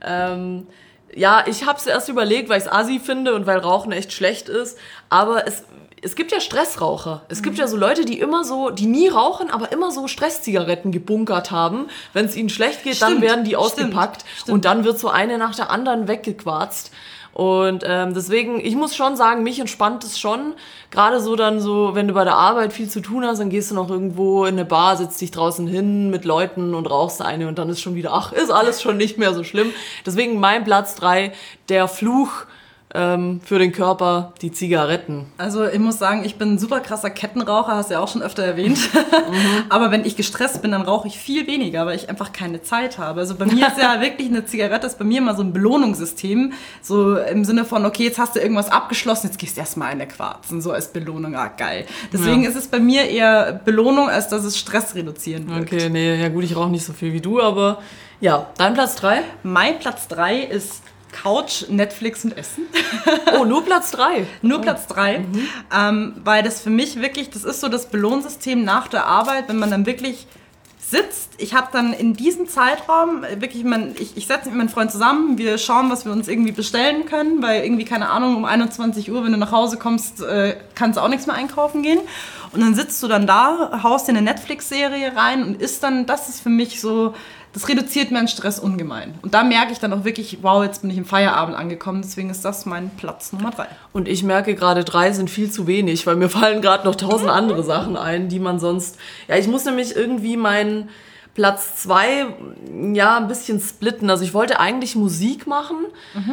Ja, ich habe es erst überlegt, weil ich es assi finde und weil Rauchen echt schlecht ist, aber es gibt ja Stressraucher. Es gibt ja so Leute, die nie rauchen, aber immer so Stresszigaretten gebunkert haben. Wenn es ihnen schlecht geht, dann werden die ausgepackt und dann wird so eine nach der anderen weggequarzt. Und deswegen, ich muss schon sagen, mich entspannt es schon. Gerade so dann so, wenn du bei der Arbeit viel zu tun hast, dann gehst du noch irgendwo in eine Bar, sitzt dich draußen hin mit Leuten und rauchst eine und dann ist schon wieder, ist alles schon nicht mehr so schlimm. Deswegen mein Platz 3, der Fluch für den Körper, die Zigaretten. Also ich muss sagen, ich bin ein super krasser Kettenraucher, hast du ja auch schon öfter erwähnt. Aber wenn ich gestresst bin, dann rauche ich viel weniger, weil ich einfach keine Zeit habe. Also bei mir ist ja wirklich eine Zigarette, ist bei mir immer so ein Belohnungssystem. So im Sinne von, okay, jetzt hast du irgendwas abgeschlossen, jetzt gehst du erstmal eine quarzen, so als Belohnung, geil. Deswegen ist es bei mir eher Belohnung, als dass es Stress reduzieren wirkt. Okay, nee, ja gut, ich rauche nicht so viel wie du, aber ja, dein Platz 3? Mein Platz 3 ist Couch, Netflix und Essen. Oh, nur Platz 3? Nur Platz 3, weil das für mich wirklich, das ist so das Belohnsystem nach der Arbeit, wenn man dann wirklich sitzt. Ich habe dann in diesem Zeitraum wirklich, ich setze mich mit meinem Freund zusammen, wir schauen, was wir uns irgendwie bestellen können, weil irgendwie, keine Ahnung, um 21 Uhr, wenn du nach Hause kommst, kannst du auch nichts mehr einkaufen gehen. Und dann sitzt du dann da, haust dir eine Netflix-Serie rein und isst dann, das ist für mich so, das reduziert meinen Stress ungemein. Und da merke ich dann auch wirklich, wow, jetzt bin ich im Feierabend angekommen, deswegen ist das mein Platz Nummer 3. Und ich merke gerade, 3 sind viel zu wenig, weil mir fallen gerade noch 1000 andere Sachen ein, die man sonst... Ja, ich muss nämlich irgendwie meinen Platz 2 ein bisschen splitten. Also ich wollte eigentlich Musik machen,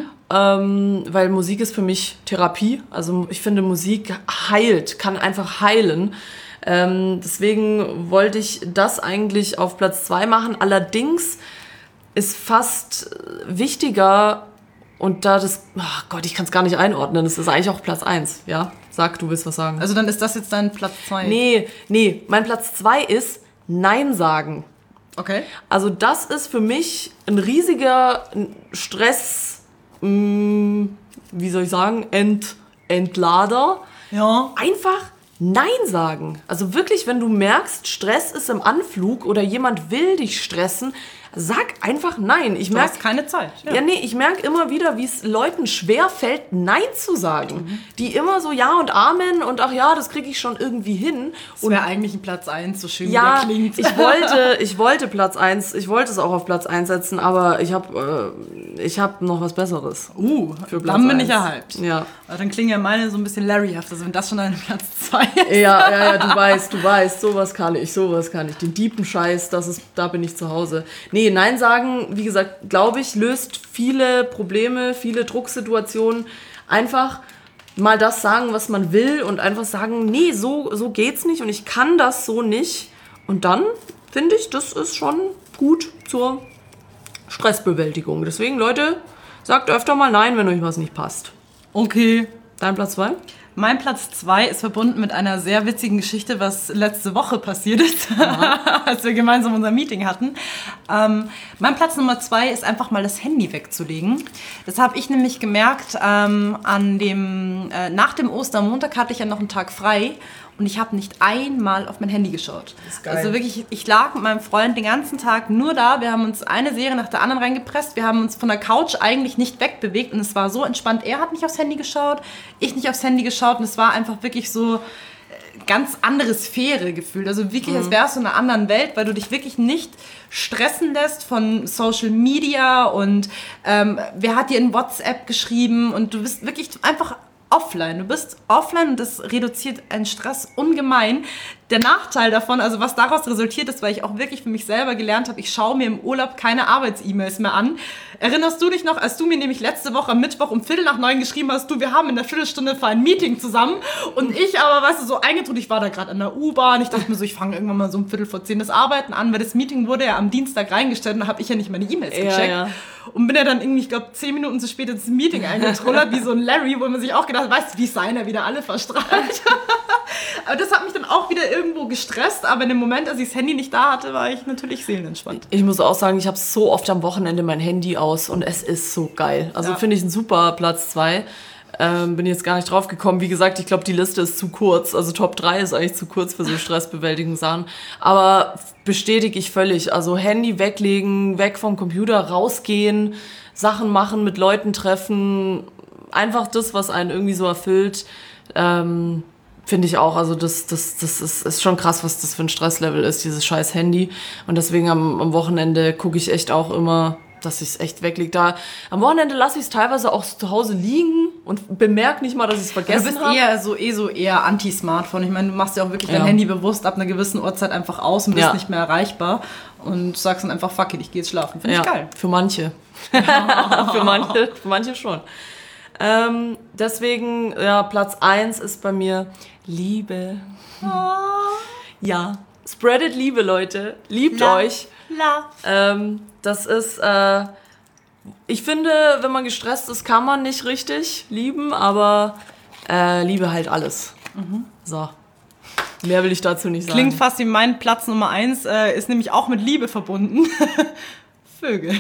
weil Musik ist für mich Therapie. Also ich finde, Musik kann einfach heilen. Deswegen wollte ich das eigentlich auf Platz 2 machen. Allerdings ist fast wichtiger und da ich kann es gar nicht einordnen. Das ist eigentlich auch Platz 1, ja? Sag, du willst was sagen. Also dann ist das jetzt dein Platz 2? Nee, mein Platz 2 ist Nein sagen. Okay. Also das ist für mich ein riesiger Stress, wie soll ich sagen, Entlader. Ja. Einfach Nein sagen. Also wirklich, wenn du merkst, Stress ist im Anflug oder jemand will dich stressen, sag einfach Nein. Du hast keine Zeit. Ja, ich merke immer wieder, wie es Leuten schwerfällt, Nein zu sagen. Die immer so Ja und Amen und ach ja, das kriege ich schon irgendwie hin. Das wäre eigentlich ein Platz 1, so schön ja, wie der klingt. Ich wollte Platz 1, ich wollte es auch auf Platz 1 setzen, aber ich hab noch was Besseres. Für Platz dann bin 1. Ich erhalbt. Ja. Aber dann klingen ja meine so ein bisschen Larryhaft, also wenn das schon ein Platz 2 ist. Ja, du weißt, sowas kann ich. Den deepen Scheiß, da bin ich zu Hause. Nee, Nein sagen, wie gesagt, glaube ich, löst viele Probleme, viele Drucksituationen. Einfach mal das sagen, was man will und einfach sagen, nee, so geht's nicht und ich kann das so nicht. Und dann finde ich, das ist schon gut zur Stressbewältigung. Deswegen, Leute, sagt öfter mal Nein, wenn euch was nicht passt. Okay. Dein Platz 2? Mein Platz 2 ist verbunden mit einer sehr witzigen Geschichte, was letzte Woche passiert ist, als wir gemeinsam unser Meeting hatten. Mein Platz Nummer 2 ist einfach mal das Handy wegzulegen. Das habe ich nämlich gemerkt, nach dem Ostermontag hatte ich ja noch einen Tag frei und ich habe nicht einmal auf mein Handy geschaut. Das ist geil. Also wirklich, ich lag mit meinem Freund den ganzen Tag nur da. Wir haben uns eine Serie nach der anderen reingepresst. Wir haben uns von der Couch eigentlich nicht wegbewegt und es war so entspannt. Er hat nicht aufs Handy geschaut, ich nicht aufs Handy geschaut und es war einfach wirklich so ganz andere Sphäre gefühlt. Also wirklich, als wärst du in einer anderen Welt, weil du dich wirklich nicht stressen lässt von Social Media und wer hat dir in WhatsApp geschrieben und du bist wirklich einfach offline. Du bist offline und das reduziert einen Stress ungemein. Der Nachteil davon, also was daraus resultiert ist, weil ich auch wirklich für mich selber gelernt habe, ich schaue mir im Urlaub keine Arbeits-E-Mails mehr an. Erinnerst du dich noch, als du mir nämlich letzte Woche am Mittwoch um 8:45 geschrieben hast, wir haben in einer Viertelstunde für ein Meeting zusammen und ich aber, weißt du, so eingetrudelt, ich war da gerade an der U-Bahn, ich dachte mir so, ich fange irgendwann mal so um 9:45 das Arbeiten an, weil das Meeting wurde ja am Dienstag reingestellt und da habe ich ja nicht meine E-Mails gecheckt. Ja. Und bin ja dann irgendwie, ich glaube, 10 Minuten zu spät ins Meeting eingetrullert, wie so ein Larry, wo man sich auch gedacht hat, weißt du, wie seiner wieder alle verstrahlt. Aber das hat mich dann auch wieder irgendwo gestresst. Aber in dem Moment, als ich das Handy nicht da hatte, war ich natürlich seelenentspannt. Ich muss auch sagen, ich habe so oft am Wochenende mein Handy aus und es ist so geil. Also finde ich ein super Platz 2. Bin jetzt gar nicht drauf gekommen. Wie gesagt, ich glaube, die Liste ist zu kurz. Also Top 3 ist eigentlich zu kurz für so Stressbewältigungssachen. Aber bestätige ich völlig. Also Handy weglegen, weg vom Computer, rausgehen, Sachen machen, mit Leuten treffen. Einfach das, was einen irgendwie so erfüllt. Finde ich auch. Also das ist schon krass, was das für ein Stresslevel ist, dieses scheiß Handy. Und deswegen am Wochenende gucke ich echt auch immer, dass ich es echt weglege. Da am Wochenende lasse ich es teilweise auch zu Hause liegen und bemerke nicht mal, dass ich es vergessen habe. Du bist eher Anti-Smartphone. Ich meine, du machst ja auch wirklich dein Handy bewusst ab einer gewissen Uhrzeit einfach aus und bist nicht mehr erreichbar und sagst dann einfach, fuck it, ich gehe jetzt schlafen. Finde ich geil. Für manche. für manche schon. Deswegen, Platz 1 ist bei mir Liebe. Ja, spreadet Liebe, Leute. Liebt euch. Das ist, ich finde, wenn man gestresst ist, kann man nicht richtig lieben, aber Liebe halt alles. So, mehr will ich dazu nicht sagen. Klingt fast wie mein Platz Nummer 1, ist nämlich auch mit Liebe verbunden. Vögel.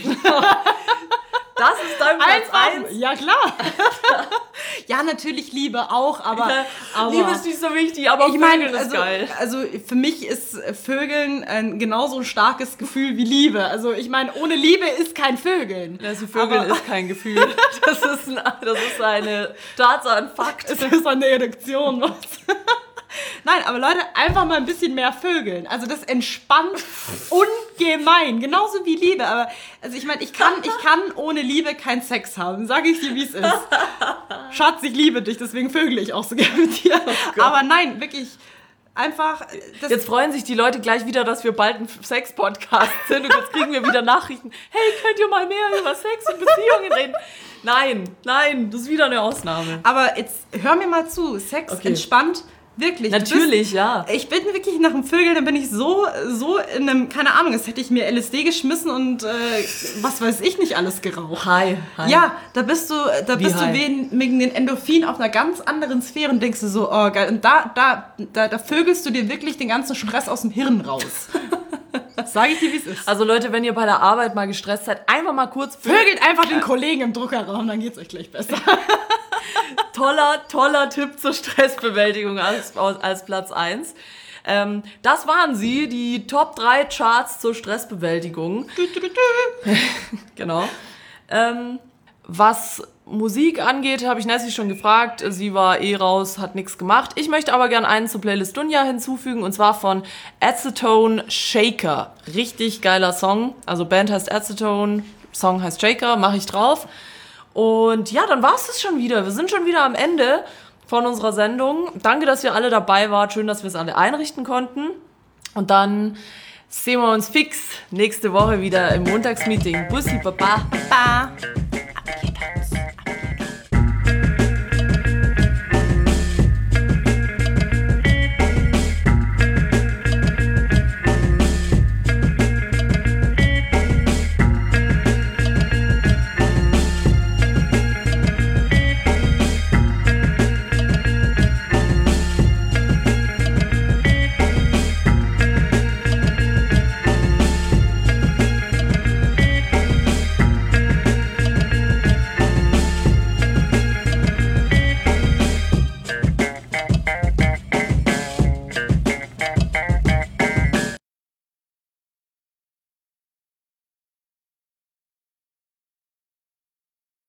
Das ist dein Platz 1? Ja, klar. Ja, natürlich Liebe auch, aber Liebe ist nicht so wichtig, aber Vögeln ist geil. Also für mich ist Vögeln ein genauso starkes Gefühl wie Liebe. Also ich meine, ohne Liebe ist kein Vögeln. Also Vögeln ist kein Gefühl. Das ist eine Tatsache, ein Fakt. Es ist eine Erektion. Nein, aber Leute, einfach mal ein bisschen mehr vögeln. Also das entspannt ungemein. Genauso wie Liebe. Aber also ich meine, ich kann ohne Liebe keinen Sex haben. Sag ich dir, wie es ist. Schatz, ich liebe dich, deswegen vögel ich auch so gerne mit dir. Aber nein, wirklich einfach... Jetzt freuen sich die Leute gleich wieder, dass wir bald ein Sex-Podcast sind und jetzt kriegen wir wieder Nachrichten. Hey, könnt ihr mal mehr über Sex und Beziehungen reden? Nein, das ist wieder eine Ausnahme. Aber jetzt hör mir mal zu. Sex entspannt... Wirklich. Natürlich, ja. Ich bin wirklich nach dem Vögeln, dann bin ich so in einem, keine Ahnung, jetzt hätte ich mir LSD geschmissen und was weiß ich nicht alles geraucht. Hi. Ja, da bist du wegen den Endorphin auf einer ganz anderen Sphäre und denkst du so, oh geil. Und da vögelst du dir wirklich den ganzen Stress aus dem Hirn raus. Sag ich dir, wie es ist. Also Leute, wenn ihr bei der Arbeit mal gestresst seid, einfach mal kurz... Vögelt einfach den Kollegen im Druckerraum, dann geht's euch gleich besser. Toller Tipp zur Stressbewältigung als Platz 1. Das waren sie, die Top 3 Charts zur Stressbewältigung. Genau. Was Musik angeht, habe ich Nessie schon gefragt. Sie war raus, hat nichts gemacht. Ich möchte aber gerne einen zur Playlist Dunja hinzufügen, und zwar von Acetone Shaker. Richtig geiler Song. Also Band heißt Acetone, Song heißt Shaker, mache ich drauf. Und ja, dann war es das schon wieder. Wir sind schon wieder am Ende von unserer Sendung. Danke, dass ihr alle dabei wart. Schön, dass wir es alle einrichten konnten. Und dann sehen wir uns fix nächste Woche wieder im Montagsmeeting. Bussi, Baba. Baba.